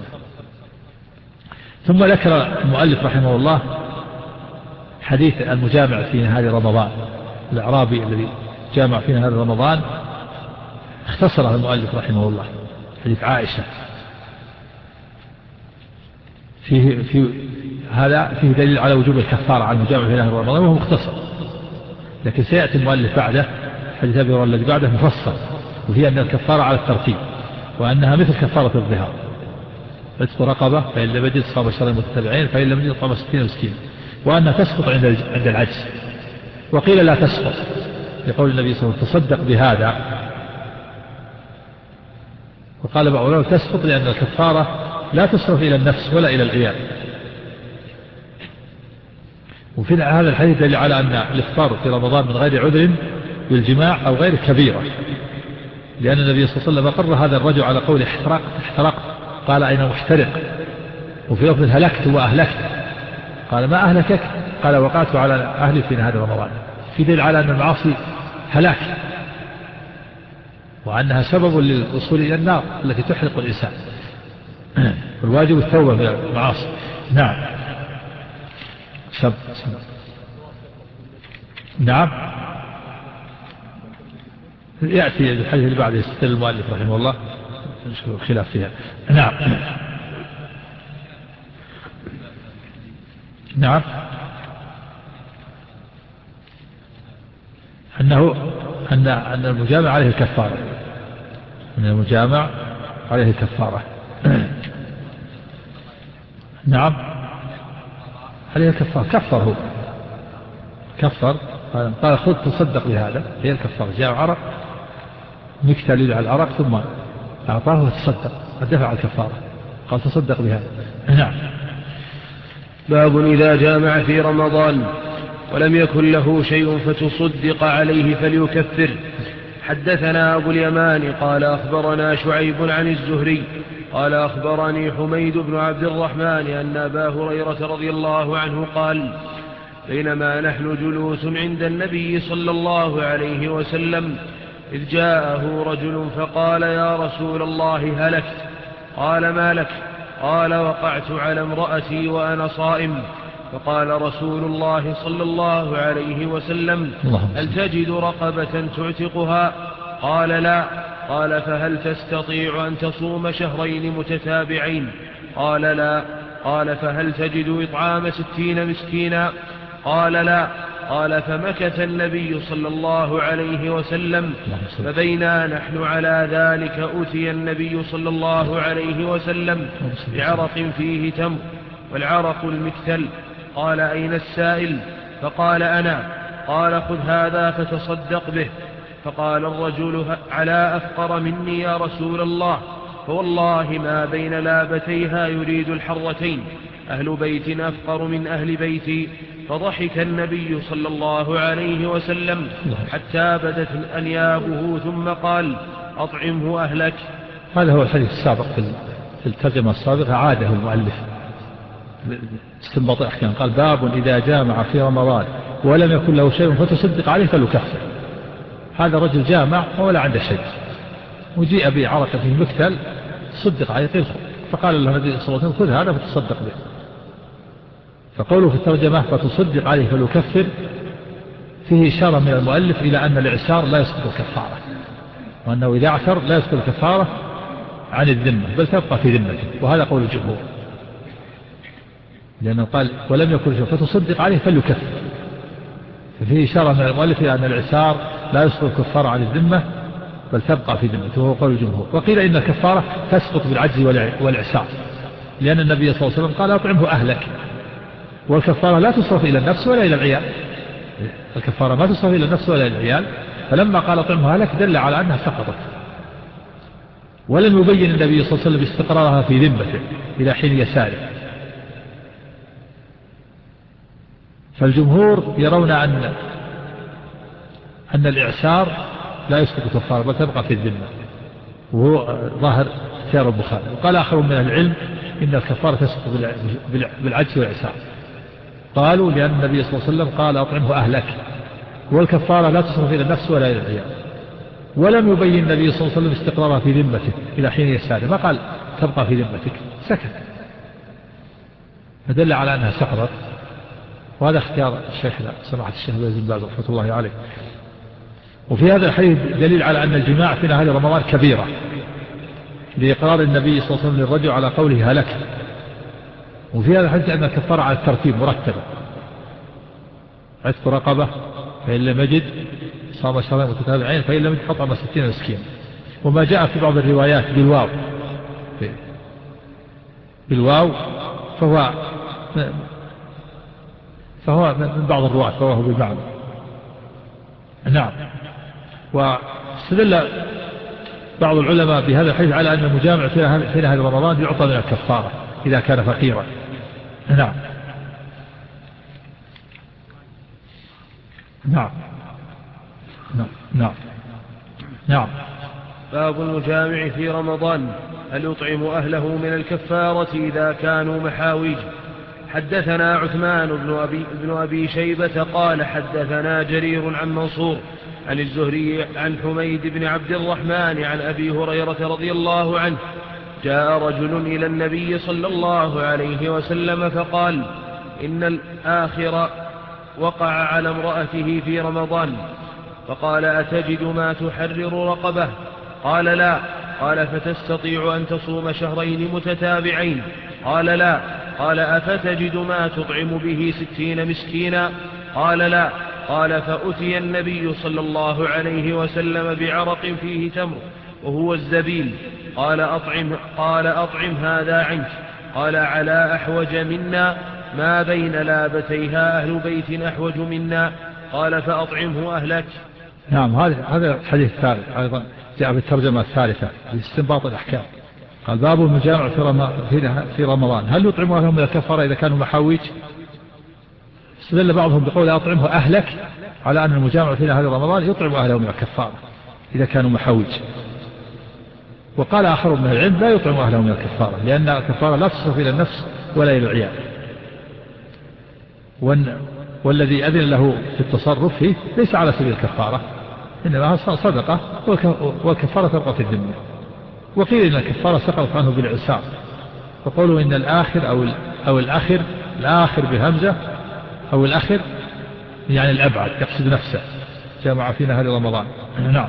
ثم ذكر المؤلف رحمه الله حديث المجامع في نهار رمضان، الأعرابي الذي جامع في نهار رمضان، اختصره المؤلف رحمه الله. حديث عائشة فيه دليل على وجوب الكفارة عن المجامع في نهار رمضان وهو مختصر، لكن سيأتي المؤلف بعده حديث أبي هريرة الذي بعده مفصل، وهي أن الكفارة على الترتيب، وأنها مثل كفارة الظهار: عتق رقبة، فإن لم يجد صام شهرين متتابعين، فإن لم يجد أطعم 60 مسكينا، وأنها تسقط عند العجز. وقيل لا تسقط لقول النبي صلى الله عليه وسلم: تصدق بهذا. وقال بعض العلماء تسقط لأن الكفارة لا تصرف إلى النفس ولا إلى العيال. وفي هذا الحديث دليل على أن الإفطار في رمضان من غير عذر بالجماع أو غير كبيرة، لأن النبي صلى الله عليه وسلم أقر هذا الرجل على قول احترقت، قال: أين محترق؟ وفي لفظ هلكت وأهلكت، قال: ما أهلكك؟ قال: وقعت على أهلي في نهار رمضان. في دليل على أن المعاصي هلاك، وأنها سبب للوصول إلى النار التي تحرق الإنسان، والواجب التوبة من المعاصي. نعم. نعم. يأتي الحديث اللي بعده يستدل المؤلف رحمه الله خلاف فيها. نعم. نعم. أن المجامع عليه الكفارة، أن المجامع عليه الكفارة. نعم عليه الكفارة، كفر هو كفر، قال خذ تصدق بهذا، هي الكفارة. جاء عرق مكتل على العرق ثم أعطاه وتصدق، دفع الكفارة، قال تصدق بهذا. نعم. باب إذا جامع في رمضان ولم يكن له شيء فتصدق عليه فليكفر. حدثنا أبو اليمان قال أخبرنا شعيب عن الزهري قال أخبرني حميد بن عبد الرحمن أن أبا هريرة رضي الله عنه قال بينما نحن جلوس عند النبي صلى الله عليه وسلم إذ جاءه رجل فقال يا رسول الله هلكت. قال ما لك؟ قال وقعت على امرأتي وأنا صائم. فقال رسول الله صلى الله عليه وسلم هل تجد رقبة تعتقها؟ قال لا. قال فهل تستطيع أن تصوم شهرين متتابعين؟ قال لا. قال فهل تجد إطعام 60 مسكينا؟ قال لا. قال فمكث النبي صلى الله عليه وسلم فبينا نحن على ذلك أتي النبي صلى الله عليه وسلم بعرق فيه تمر والعرق المكتل. قال أين السائل؟ فقال أنا. قال خذ هذا فتصدق به. فقال الرجل على أفقر مني يا رسول الله؟ فوالله ما بين لابتيها يريد الحرتين، أهل بيت أفقر من أهل بيتي. فضحك النبي صلى الله عليه وسلم حتى بدت أنيابه ثم قال أطعمه أهلك. هذا هو الحديث السابق في الترجمة السابقة، عاده المؤلف استنباط أحكام. قال باب إذا جامع في رمضان ولم يكن له شيء فتصدق عليه فليكفر. هذا رجل جامع ولا عنده شيء، وجيء بعرق فيه مكتل، صدق عليه قيل. فقال له النبي صلى الله عليه وسلم خذ هذا فتصدق به. فقوله في الترجمة فتصدق عليه فليكفر فيه إشارة من المؤلف إلى أن الإعسار لا يسقط الكفارة، وأنه إذا اعسر لا يسقط الكفارة عن الذمة بل تبقى في ذمته، وهذا قول الجمهور، لأنه قال ولم يكن شيء فتصدق عليه فليكفر، ففيه إشارة من المؤلف إلى أن الإعسار لا يسقط الكفارة عن الذمة بل تبقى في ذمته، وهو قول الجمهور. وقيل إن الكفارة تسقط بالعجز والإعسار، لأن النبي صلى الله عليه وسلم قال أطعمه أهلك، والكفارة لا تصرف إلى النفس ولا إلى العيال، الكفارة ما تصرف إلى النفس ولا إلى العيال، فلما قال أطعمه أهلك دل على أنها سقطت. ولم يبين النبي صلى الله عليه وسلم استقرارها في ذمته إلى حين يساره. فالجمهور يرون أن الإعسار لا يسقط الكفارة بل تبقى في الذمة، وهو ظاهر اختيار البخاري. وقال آخر من العلم إن الكفارة تسقط بالعجز والإعسار، قالوا لأن النبي صلى الله عليه وسلم قال أطعمه أهلك، والكفارة لا تصرف إلى النفس ولا إلى العيال. ولم يبين النبي صلى الله عليه وسلم استقرارها في ذمته إلى حين يساره، ما قال تبقى في ذمتك، سكت، فدل على أنها سقطت. وهذا اختيار شيخنا سماحة الشيخ بن باز رحمة الله عليه. وفي هذا الحديث دليل على أن الجماع في نهار رمضان كبيرة، لإقرار النبي صلى الله عليه وسلم للرجل على قوله هلك. وفي هذا الحديث أن الكفارة على الترتيب مرتبة، عتق رقبة، فإن لم يجد صام شهرين متتابعين، فإن لم يجد أطعم 60 مسكين. وما جاء في بعض الروايات بالواو فهو من بعض الرواة، فهو بالمعنى. نعم. واستدل بعض العلماء بهذا الحديث على أن المجامع في نهار رمضان يعطى من الكفارة إذا كان فقيرا. نعم. نعم. نعم. نعم. نعم. باب المجامع في رمضان هل يطعم أهله من الكفارة إذا كانوا محاويج. حدثنا عثمان بن أبي شيبة قال حدثنا جرير عن منصور عن الزهري عن حميد بن عبد الرحمن عن أبي هريرة رضي الله عنه جاء رجل إلى النبي صلى الله عليه وسلم فقال إن الآخر وقع على امرأته في رمضان، فقال أتجد ما تحرر رقبة؟ قال لا. قال فتستطيع أن تصوم شهرين متتابعين؟ قال لا. قال أفتجد ما تطعم به 60 مسكينا؟ قال لا. قال فأتي النبي صلى الله عليه وسلم بعرق فيه تمر وهو الزبيل. قال أطعم هذا عنك. قال على أحوج منا؟ ما بين لابتيها أهل بيت أحوج منا. قال فأطعمه أهلك. نعم. هذا الحديث الثالث أيضا جاء بالترجمة الثالثة لاستنباط الأحكام. قال باب المجامع في رمضان هل يطعم أهلهم من الكفارة إذا كانوا محاويج؟ استدل بعضهم بقول أطعمه أهلك على أن المجامع في نهار رمضان يطعم أهله من الكفارة إذا كانوا محاويج. وقال آخر من العلم لا يطعم أهله من الكفارة لأن الكفارة لا تصرف إلى النفس ولا إلى العيال، والذي أذن له في التصرف فيه ليس على سبيل الكفارة إنما صدقة والكفارة تبقى في الذمة. وقيل إن الكفارة سقطت عنه بالعسار، فقولوا إن الآخر أو الآخر بهمزة أو الآخر يعني الأبعد يقصد نفسه جمع في نهار رمضان. نعم.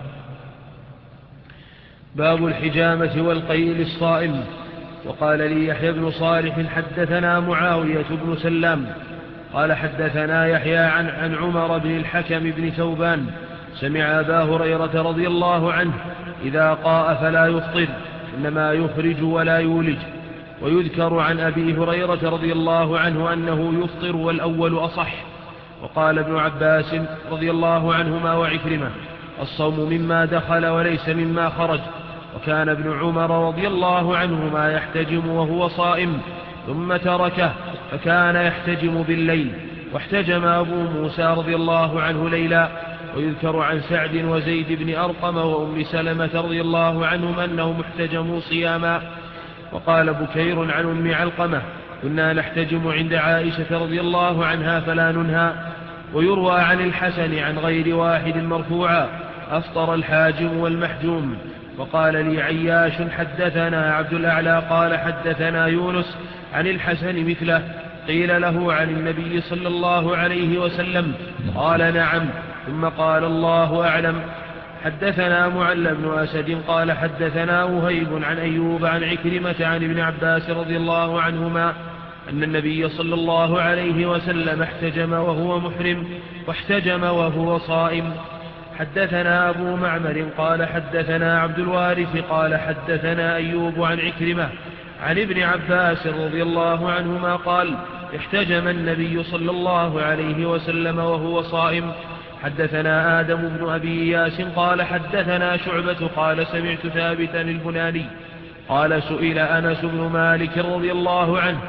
باب الحجامة والقيء للصائم. وقال لي يحيى بن صالح حدثنا معاوية بن سلام قال حدثنا يحيى عن عمر بن الحكم بن ثوبان سمع أبا هريرة رضي الله عنه إذا قاء فلا يفطر إنما يخرج ولا يولج. ويذكر عن أبي هريرة رضي الله عنه أنه يفطر والأول أصح. وقال ابن عباس رضي الله عنهما وعكرمة الصوم مما دخل وليس مما خرج. وكان ابن عمر رضي الله عنهما يحتجم وهو صائم ثم تركه فكان يحتجم بالليل. واحتجم أبو موسى رضي الله عنه ليلا. ويذكر عن سعد وزيد بن أرقم وأم سلمة رضي الله عنهم أنهم احتجموا صياما. وقال بكير عن أم علقمة كنا نحتجم عند عائشة رضي الله عنها فلا ننهى. ويروى عن الحسن عن غير واحد مرفوعا أفطر الحاجم والمحجوم. وقال لي عياش حدثنا عبد الأعلى قال حدثنا يونس عن الحسن مثله. قيل له عن النبي صلى الله عليه وسلم قال نعم ثم قال الله أعلم. حدثنا معل بن أسد قال حدثنا وهيب عن أيوب عن عكرمة عن ابن عباس رضي الله عنهما أن النبي صلى الله عليه وسلم احتجم وهو محرم واحتجم وهو صائم. حدثنا أبو معمر قال حدثنا عبد الوارث قال حدثنا أيوب عن عكرمة عن ابن عباس رضي الله عنهما قال احتجم النبي صلى الله عليه وسلم وهو صائم. حدثنا آدم بن أبي إياس قال حدثنا شعبة قال سمعت ثابتا البناني قال سئل أنس بن مالك رضي الله عنه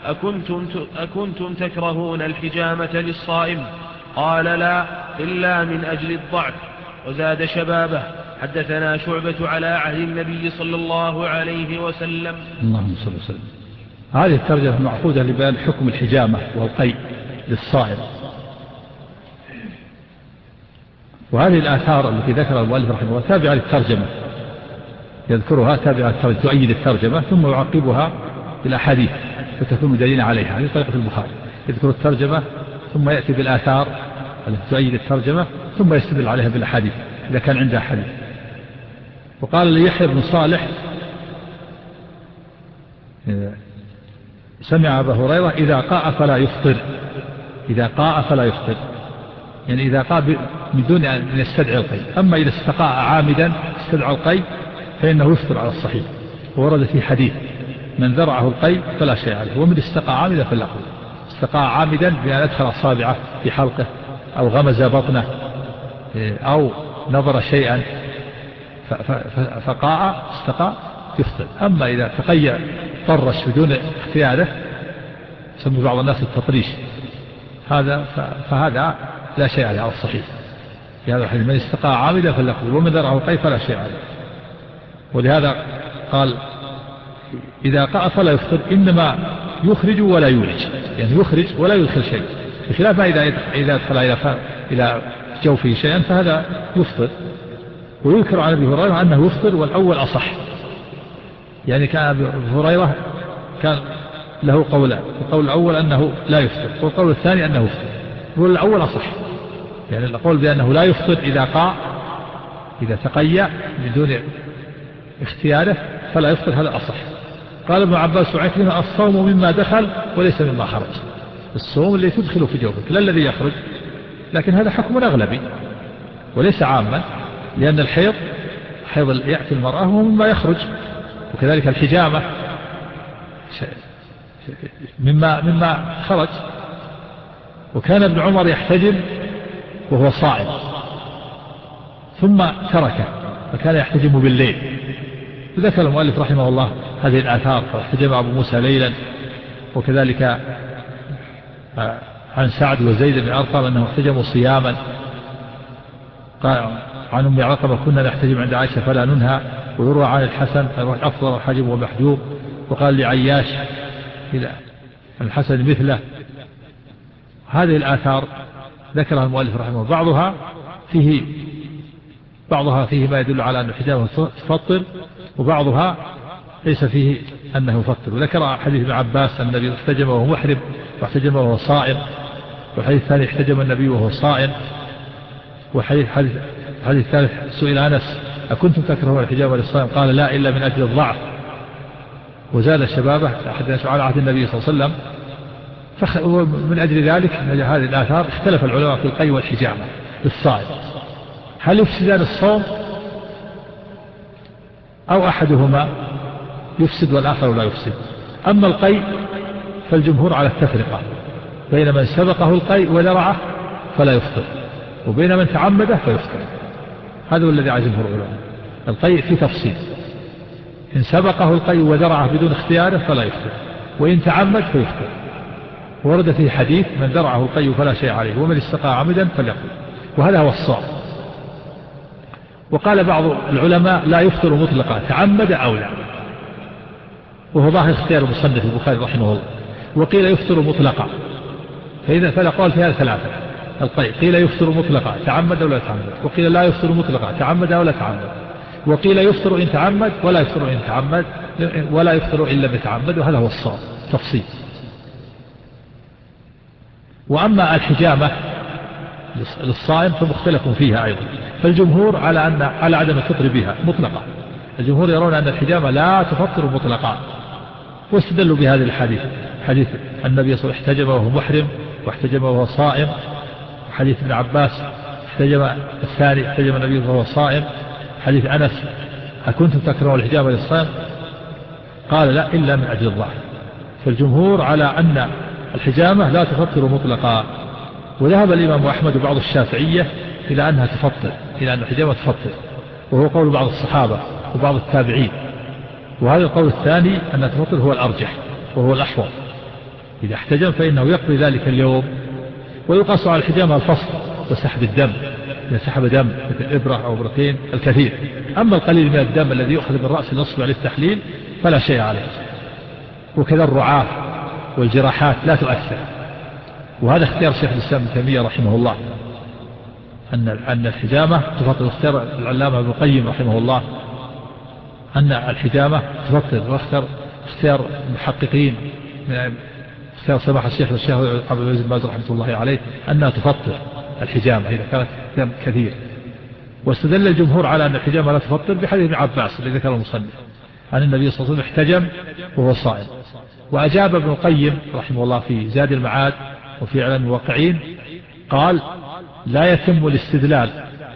أكنتم تكرهون الحجامة للصائم؟ قال لا إلا من أجل الضعف. وزاد شبابه حدثنا شعبة على عهد النبي صلى الله عليه وسلم. اللهم صل وسلم. هذه الترجمة معقودة لبيان حكم الحجامة والقيء للصائم. وهذه الآثار التي ذكرها المؤلف رحمه الله تابعة للترجمة، يذكرها تابعة للترجمة تؤيد الترجمة ثم يعقبها بالأحاديث فتكون دليلا عليها. هذه طريقة البخاري، يذكر الترجمة ثم يأتي بالآثار التي تؤيد الترجمة ثم يستدل عليها بالأحاديث إذا كان عنده حديث. وقال لي يحيى بن صالح سمع أبا هريرة إذا قاء فلا يفطر. إذا قاء فلا يفطر يعني إذا قاء من دون أن يستدعي القيء. أما إذا استقاء عامدا استدعى القيء فإنه يفطر على الصحيح. ورد في حديث من ذرعه القيء فلا شيء عليه ومن استقاء عامدا فلا قوة. استقاء عامدا بأن أدخل أصابعه في حلقه أو غمز بطنه أو نظر شيئا فقاء استقاء يفطر. أما إذا تقيأ طرش بدون اختياره يسمى بعض الناس التطريش فهذا لا شيء عليه على الصحيح. في هذا الحديث من استقاء عامدا فلا قوة ومن ذرعه القيء فلا شيء عليه. ولهذا قال إذا قاء فلا يفطر إنما يخرج ولا يولج يعني يخرج ولا يدخل شيء بخلاف ما إذا أدخل إلى جوفه شيئا فهذا يفطر. ويذكر عن أبي هريرة أنه يفطر والأول أصح. يعني كان أبي هريرة كان له قولان، القول الأول أنه لا يفطر والقول الثاني أنه يفطر، والأول أصح يعني القول بأنه لا يفطر إذا قاع، إذا تقيأ بدون اختياره فلا يفطر، هذا أصح. قال ابن عباس وعكرمة الصوم مما دخل وليس مما خرج، الصوم اللي تدخل في جوفك لا الذي يخرج، لكن هذا حكم أغلبي وليس عاما، لأن الحيض يأتي المرأة وهو مما يخرج، وكذلك الحجامة مما خرج. وكان ابن عمر يحتجم وهو صائم ثم تركه فكان يحتجم بالليل. وذكر المؤلف رحمه الله هذه الآثار، فاحتجم أبو موسى ليلا، وكذلك عن سعد وزيد بن أرقم أنه احتجموا صياما. قال عن أم عقبة كنا نحتجم عند عائشة فلا ننهى. ويروى عن الحسن أفضل الحجم ومحجوب. وقال لعياش إلى الحسن مثله. هذه الآثار ذكرها المؤلف رحمه الله، بعضها فيه ما يدل على أن الحجامة تفطر، وبعضها ليس فيه أنه يفطر. وذكر حديث ابن عباس أن النبي احتجم وهو محرم واحتجم وهو صائم، والحديث الثاني احتجم النبي وهو صائم. وحديث الثالث سئل أنس أكنتم تكرهون الحجامة للصائم؟ قال لا إلا من أجل الضعف، وزاد الشبابة حدث على عهد النبي صلى الله عليه وسلم. ومن أجل ذلك هذه الآثار اختلف العلماء في القي والحجامة للصائم، هل يفسدان الصوم أو أحدهما يفسد والآخر لا يفسد؟ أما القي فالجمهور على التفرقة بين من سبقه القي ودرعه فلا يفطر، وبين من تعمده فيفطر. هذا هو الذي على جمهور العلماء. القي في تفصيل، إن سبقه القي ودرعه بدون اختياره فلا يفطر، وإن تعمد فيفطر. ورد فيه حديث من درعه القي فلا شيء عليه، ومن استقى عمدا فليقل، وهذا هو الصواب. وقال بعض العلماء لا يفطر مطلقا تعمد أو لا، وهو ظاهر اختيار مصنف البخاري رحمه الله. وقيل يفطر مطلقا، فإذا قال فيها ثلاثة القي، قيل يفطر مطلقا تعمد أو لا تعمد، وقيل لا يفطر مطلقا تعمد أو لا تعمد، وقيل يفطر إن تعمد ولا يفطر إن تعمد ولا يفطر إلا بتعمد، وهذا هو الصواب تفصيل. وأما الحجامة للصائم فمختلف فيها أيضا، فالجمهور على عدم الفطر بها مطلقا. الجمهور يرون أن الحجامة لا تفطر مطلقا، واستدلوا بهذه الحديث، حديث النبي صلى الله عليه وسلم احتجم وهو محرم واحتجم وهو صائم، حديث ابن عباس احتجم الثاني احتجم النبي وهو صائم، حديث أنس أكنتم تكرهون الحجامة للصائم؟ قال لا إلا من أجل الضعف. فالجمهور على أن الحجامة لا تفطر مطلقا. وذهب الإمام أحمد وبعض الشافعية إلى أنها تفطر، إلى أن الحجامة تفطر، وهو قول بعض الصحابة وبعض التابعين. وهذا القول الثاني أن تفطر هو الأرجح وهو الأحوط. إذا احتجم فإنه يقضي ذلك اليوم. ويقاس على الحجامة الفصل وسحب الدم، إذا سحب دم مثل إبرة أو إبرتين الكثير. أما القليل من الدم الذي يؤخذ من رأس الأصبع للتحليل فلا شيء عليه. وكذا الرعاف والجراحات لا تؤثر. وهذا اختيار شيخ الإسلام ابن تيمية رحمه الله، أن الحجامة تفطر. اختيار العلامة ابن القيم رحمه الله أن الحجامة تفطر، واختار اختيار المحققين من اختيار سماحة الشيخ والشيخ عبد العزيز بن باز رحمة الله عليه أنها تفطر الحجامة إذا كانت دم كثير. واستدل الجمهور على أن الحجامة لا تفطر بحديث ابن عباس الذي ذكره المصنف عن النبي صلى الله عليه وسلم احتجم وهو صائم. وأجاب ابن القيم رحمه الله في زاد المعاد وفي إعلام الموقعين قال لا يتم الاستدلال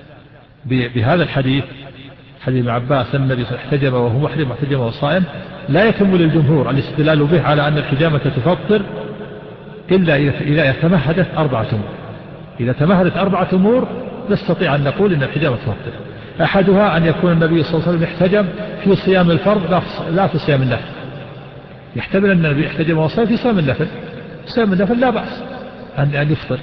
بهذا الحديث، حديث ابن عباس أن النبي صلى الله عليه وسلم احتجم وهو محرم واحتجم وهو صائم، لا يتم للجمهور الاستدلال به على أن الحجامة تفطر إلا إذا تمهدت 4 أمور. إذا تمهدت 4 أمور نستطيع أن نقول إن الحجامة تفطر. أحدها أن يكون النبي صلى الله عليه وسلم احتجم في صيام الفرض لا في صيام النفل. يحتمل أن النبي احتجم وهو صائم في صيام النفل، صيام النفل لا بأس أن يفطر.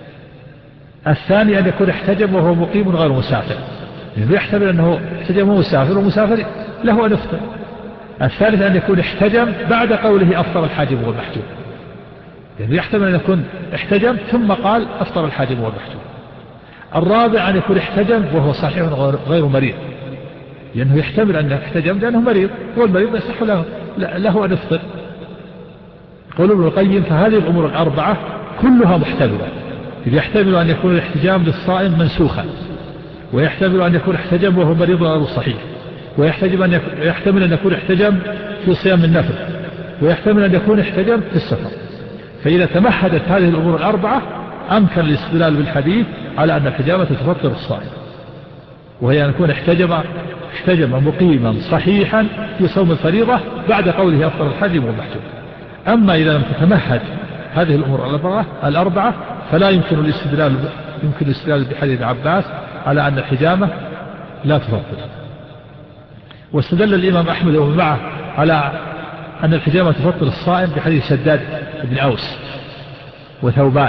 الثاني أن يكون احتجم وهو مقيم غير مسافر، يحتمل أنه احتجم وهو مسافر ومسافر له أن يفطر. الثالث أن يكون احتجم بعد قوله أفطر الحاجب والمحجوب، يعني يحتمل أن يكون احتجم ثم قال أفطر الحاجب والمحجوب. الرابع أن يكون احتجم وهو صحيح غير مريض، لأنه يحتمل أنه احتجم لأنه مريض، والمريض يصح له أن يفطر. قول ابن القيم فهذه الأمور 4 كلها محتملة، إذ يحتمل أن يكون الاحتجام للصائم منسوخا، ويحتمل أن يكون احتجم وهو مريض غير صحيح، ويحتمل أن يكون احتجم في صيام النفل، ويحتمل أن يكون احتجم في السفر. فإذا تمهدت هذه الأمور الأربعة أمكن الاستدلال بالحديث على أن الحجامة تفطر الصائم، وهي أن يكون احتجم مقيما صحيحا في صوم الفريضة بعد قوله أفطر الحاجم والمحجوم. أما إذا لم تتمهد هذه الأمور الأربعة فلا يمكن الاستدلال بحديث عباس على أن الحجامة لا تفطر. واستدل الإمام أحمد ومن معه على أن الحجامة تفطر الصائم بحديث شداد بن أوس وثوبان،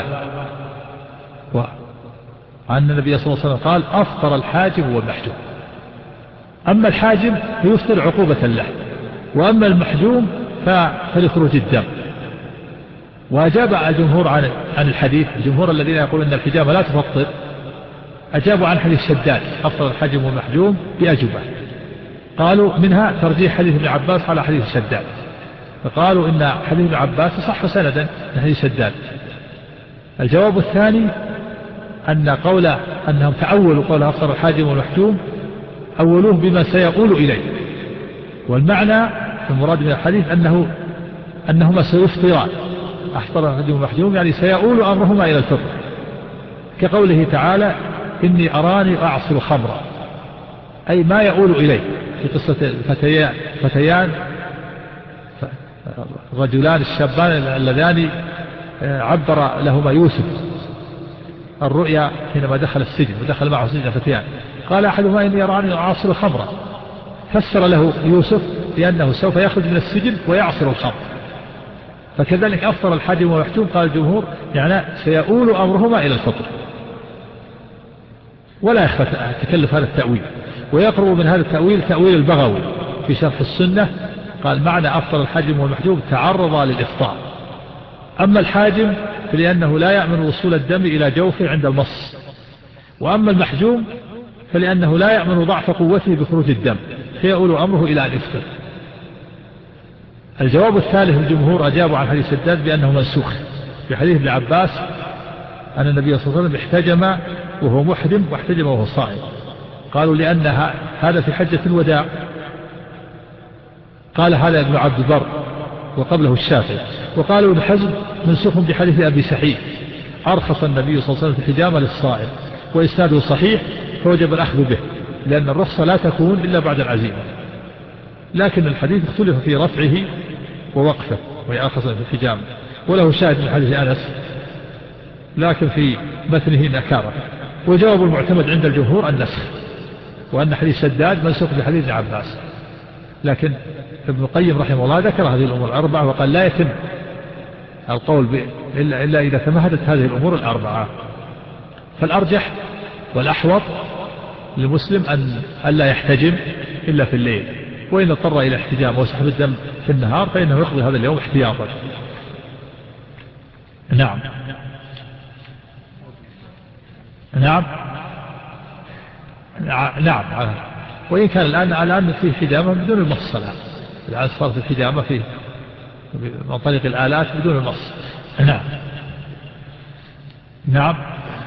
وأن النبي صلى الله عليه وسلم قال أفطر الحاجم والمحجوم. أما الحاجم فيفطر عقوبة له، وأما المحجوم فلخروج الدم. وأجاب الجمهور عن الحديث، الجمهور الذين يقولون أن الحجامة لا تفطر أجابوا عن حديث شداد أفطر الحاجم والمحجوم بأجوبة. قالوا منها ترجيح حديث ابن عباس على حديث شداد، فقالوا إن حديث ابن عباس صح سندا من حديث شداد. الجواب الثاني أنهم تأولوا قول أفطر الحاجم والمحجوم، أولوه بما سيقول إليه، والمعنى المراد من الحديث أنهما سيفطران، أفطر الحاجم والمحجوم يعني سيقول أمرهما إلى الفطر، كقوله تعالى إني أراني أعصر خمرا، أي ما يقول إليه في قصة فتيان رجلان الشابان اللذان عبر لهما يوسف الرؤيا حينما دخل السجن ودخل معه سجن فتيان، قال أحدهما إني أراني أعصر خمرا، فسر له يوسف بأنه سوف يخرج من السجن ويعصر الخمر. فكذلك أفطر الحاجم والمحجوم قال الجمهور يعني سيؤول أمرهما إلى الفطر، ولا يخفى تكلف هذا التأويل. ويقرب من هذا التأويل تأويل البغوي في شرح السنة، قال معنى أفطر الحاجم والمحجوم تعرض للإفطار. أما الحاجم فلأنه لا يأمن وصول الدم إلى جوفه عند المص، وأما المحجوم فلأنه لا يأمن ضعف قوته بخروج الدم فيؤول أمره إلى أن يفطر. الجواب الثالث الجمهور أجابوا عن حديث شداد بأنه منسوخ في حديث ابن عباس أن النبي صلى الله عليه وسلم احتجم وهو محرم واحتجم وهو صائم. قالوا لأن هذا في حجة الوداع، قال هذا ابن عبد البر وقبله الشافعي. وقالوا ابن حزم منسوخ بحديث أبي سعيد أرخص النبي صلى الله عليه وسلم في الحجامة للصائم، وإسناده صحيح فوجب الأخذ به، لأن الرخصة لا تكون إلا بعد العزيمة. لكن الحديث اختلف في رفعه ووقفه، وهي أرخص في الحجامة، وله شاهد من حديث أنس لكن في متنه نكارة. وجواب المعتمد عند الجمهور النسخ، وأن حديث شداد منسوخ بحديث ابن عباس. لكن ابن القيم رحمه الله ذكر هذه الأمور الأربعة وقال لا يتم القول إلا إذا تمهدت هذه الأمور الأربعة. فالأرجح والأحوط للمسلم أن لا يحتجم إلا في الليل، وإن اضطر إلى احتجام وسحب الدم في النهار فإنه يقضي هذا اليوم احتياطا. نعم نعم نعم. وإن كان الآن في حجامة بدون المص، الآن صارت الحجامة من طريق الآلات بدون المص. نعم نعم.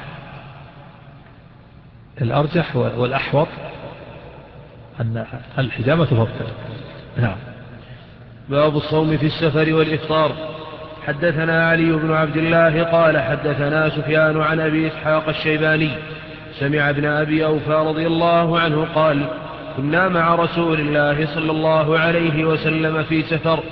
الأرجح والأحوط أن الحجامة تفضل. نعم. باب الصوم في السفر والإفطار. حدثنا علي بن عبد الله قال حدثنا سفيان عن أبي إسحاق الشيباني سمع ابن أبي أوفى رضي الله عنه قال كنا مع رسول الله صلى الله عليه وسلم في سفر،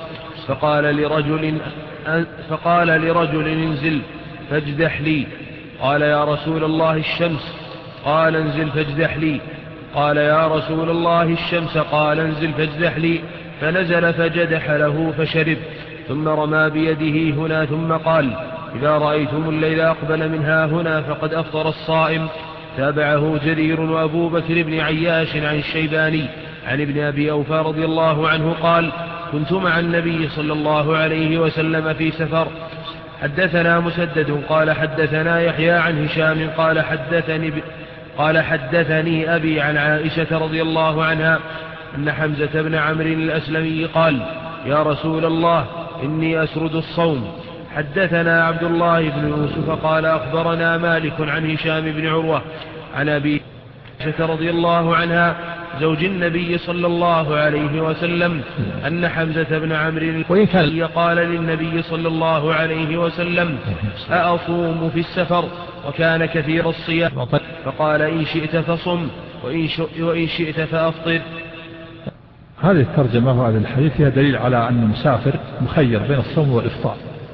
فقال لرجل انزل فاجدح لي، قال يا رسول الله الشمس، قال انزل فاجدح لي، قال يا رسول الله الشمس، قال انزل فاجدح لي، فنزل فجدح له فشرب، ثم رمى بيده هنا ثم قال إذا رأيتم الليل أقبل منها هنا فقد أفطر الصائم. تابعه جرير وأبو بكر بن عياش عن الشيباني عن ابن أبي أوفى رضي الله عنه قال كنت مع النبي صلى الله عليه وسلم في سفر. حدثنا مسدد قال حدثنا يحيى عن هشام قال حدثني أبي عن عائشة رضي الله عنها أن حمزة بن عمرو الأسلمي قال يا رسول الله إني أسرد الصوم حدثنا عبد الله بن يوسف قال أخبرنا مالك عن هشام بن عروة عن أبي عائشة رضي الله عنها زوج النبي صلى الله عليه وسلم أن حمزة بن عمرو قال للنبي صلى الله عليه وسلم أأصوم في السفر وكان كثير الصيام فقال إن شئت فصم وإن شئت فأفطر. هذه الترجمة وهذا الحديث فيها دليل على أن المسافر مخير بين الصوم والإفطار،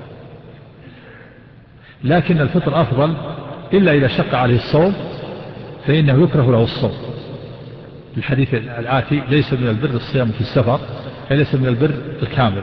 لكن الفطر أفضل إلا إذا شق عليه الصوم فإنه يكره له الصوم. الحديث الآتي ليس من البر الصيام في السفر، ليس من البر الكامل.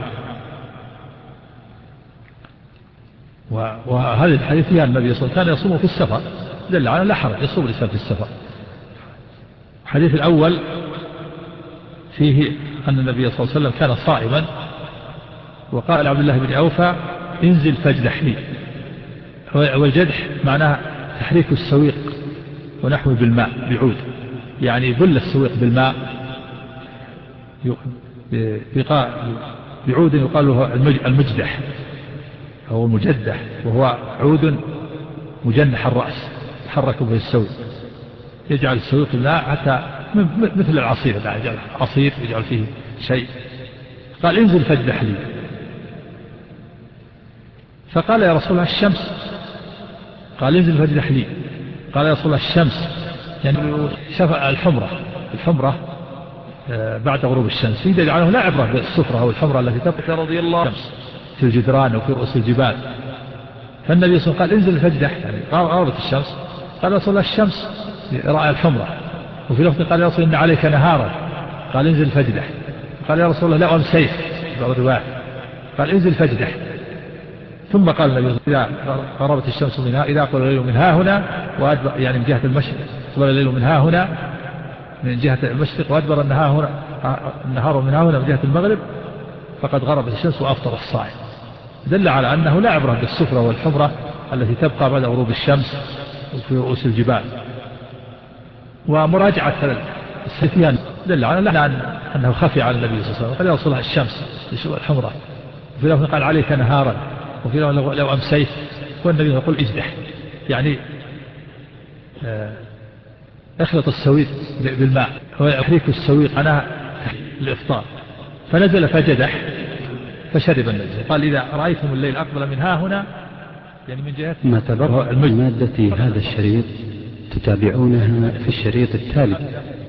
وهذه الحديث فيها النبي صلى الله عليه وسلم كان يصوم في السفر، دل على لا حرج يصوم الإنسان في السفر. الحديث الأول فيه أن النبي صلى الله عليه وسلم كان صائما، وقال عبد الله بن أوفى انزل فاجدح لي، والجدح معناه تحريك السويق ونحوه بالماء بعود، يعني يبل السويق بالماء بعود يقال له المجدح أو المجدح، وهو عود مجنح الرأس يحرك به السويق، يجعل السويق الماء حتى مثل العصير، يجعل عصير يجعل فيه شيء. قال انزل فاجدح لي، فقال يا رسول الله الشمس، قال انزل فاجدح لي، قال يا رسول الله الشمس، يعني شفع الحمرة بعد غروب الشمس، يدل على لا عبرة بالصفرة أو الحمرة التي تبقى رضي الله عنه في الجدران وفي رؤوس الجبال. فالنبي صلى الله عليه وسلم قال انزل فاجدح، يعني غربت الشمس، قال يا رسول الله الشمس، رأى الحمرة. وفي لفظ قال يا رسول الله إن عليك نهارا، قال انزل فاجدح. قال يا رسول الله لا أمسيت، قال انزل فاجدح. ثم قال النبي إذا غربت الشمس منها، إذا أقبل الليل من ها هنا وأدبر، يعني من جهة المشرق، أقبل الليل من ها هنا من جهة المشرق، وأدبر النهار من ها هنا من جهة المغرب، فقد غربت الشمس وأفطر الصائم. دل على أنه لا عبرة بالصفرة والحمرة التي تبقى بعد غروب الشمس في رؤوس الجبال. ومراجعة الستيان دل على أنه خفي على النبي صلى الله عليه وسلم، قال يا رسول الله الشمس الحمرة، وفي لفظ قال عليك نهارا، وفي لفظ لو أمسيت، والنبي يقول اجدح، يعني اخلط السويق بالماء، ويحريك السويق أنا الإفطار. فنزل فجدح فشرب النبي، قال إذا رأيتم الليل أقبل من ها هنا، يعني من جهة ما تبقى مادة هذا الشريط تتابعونها في الشريط التالي.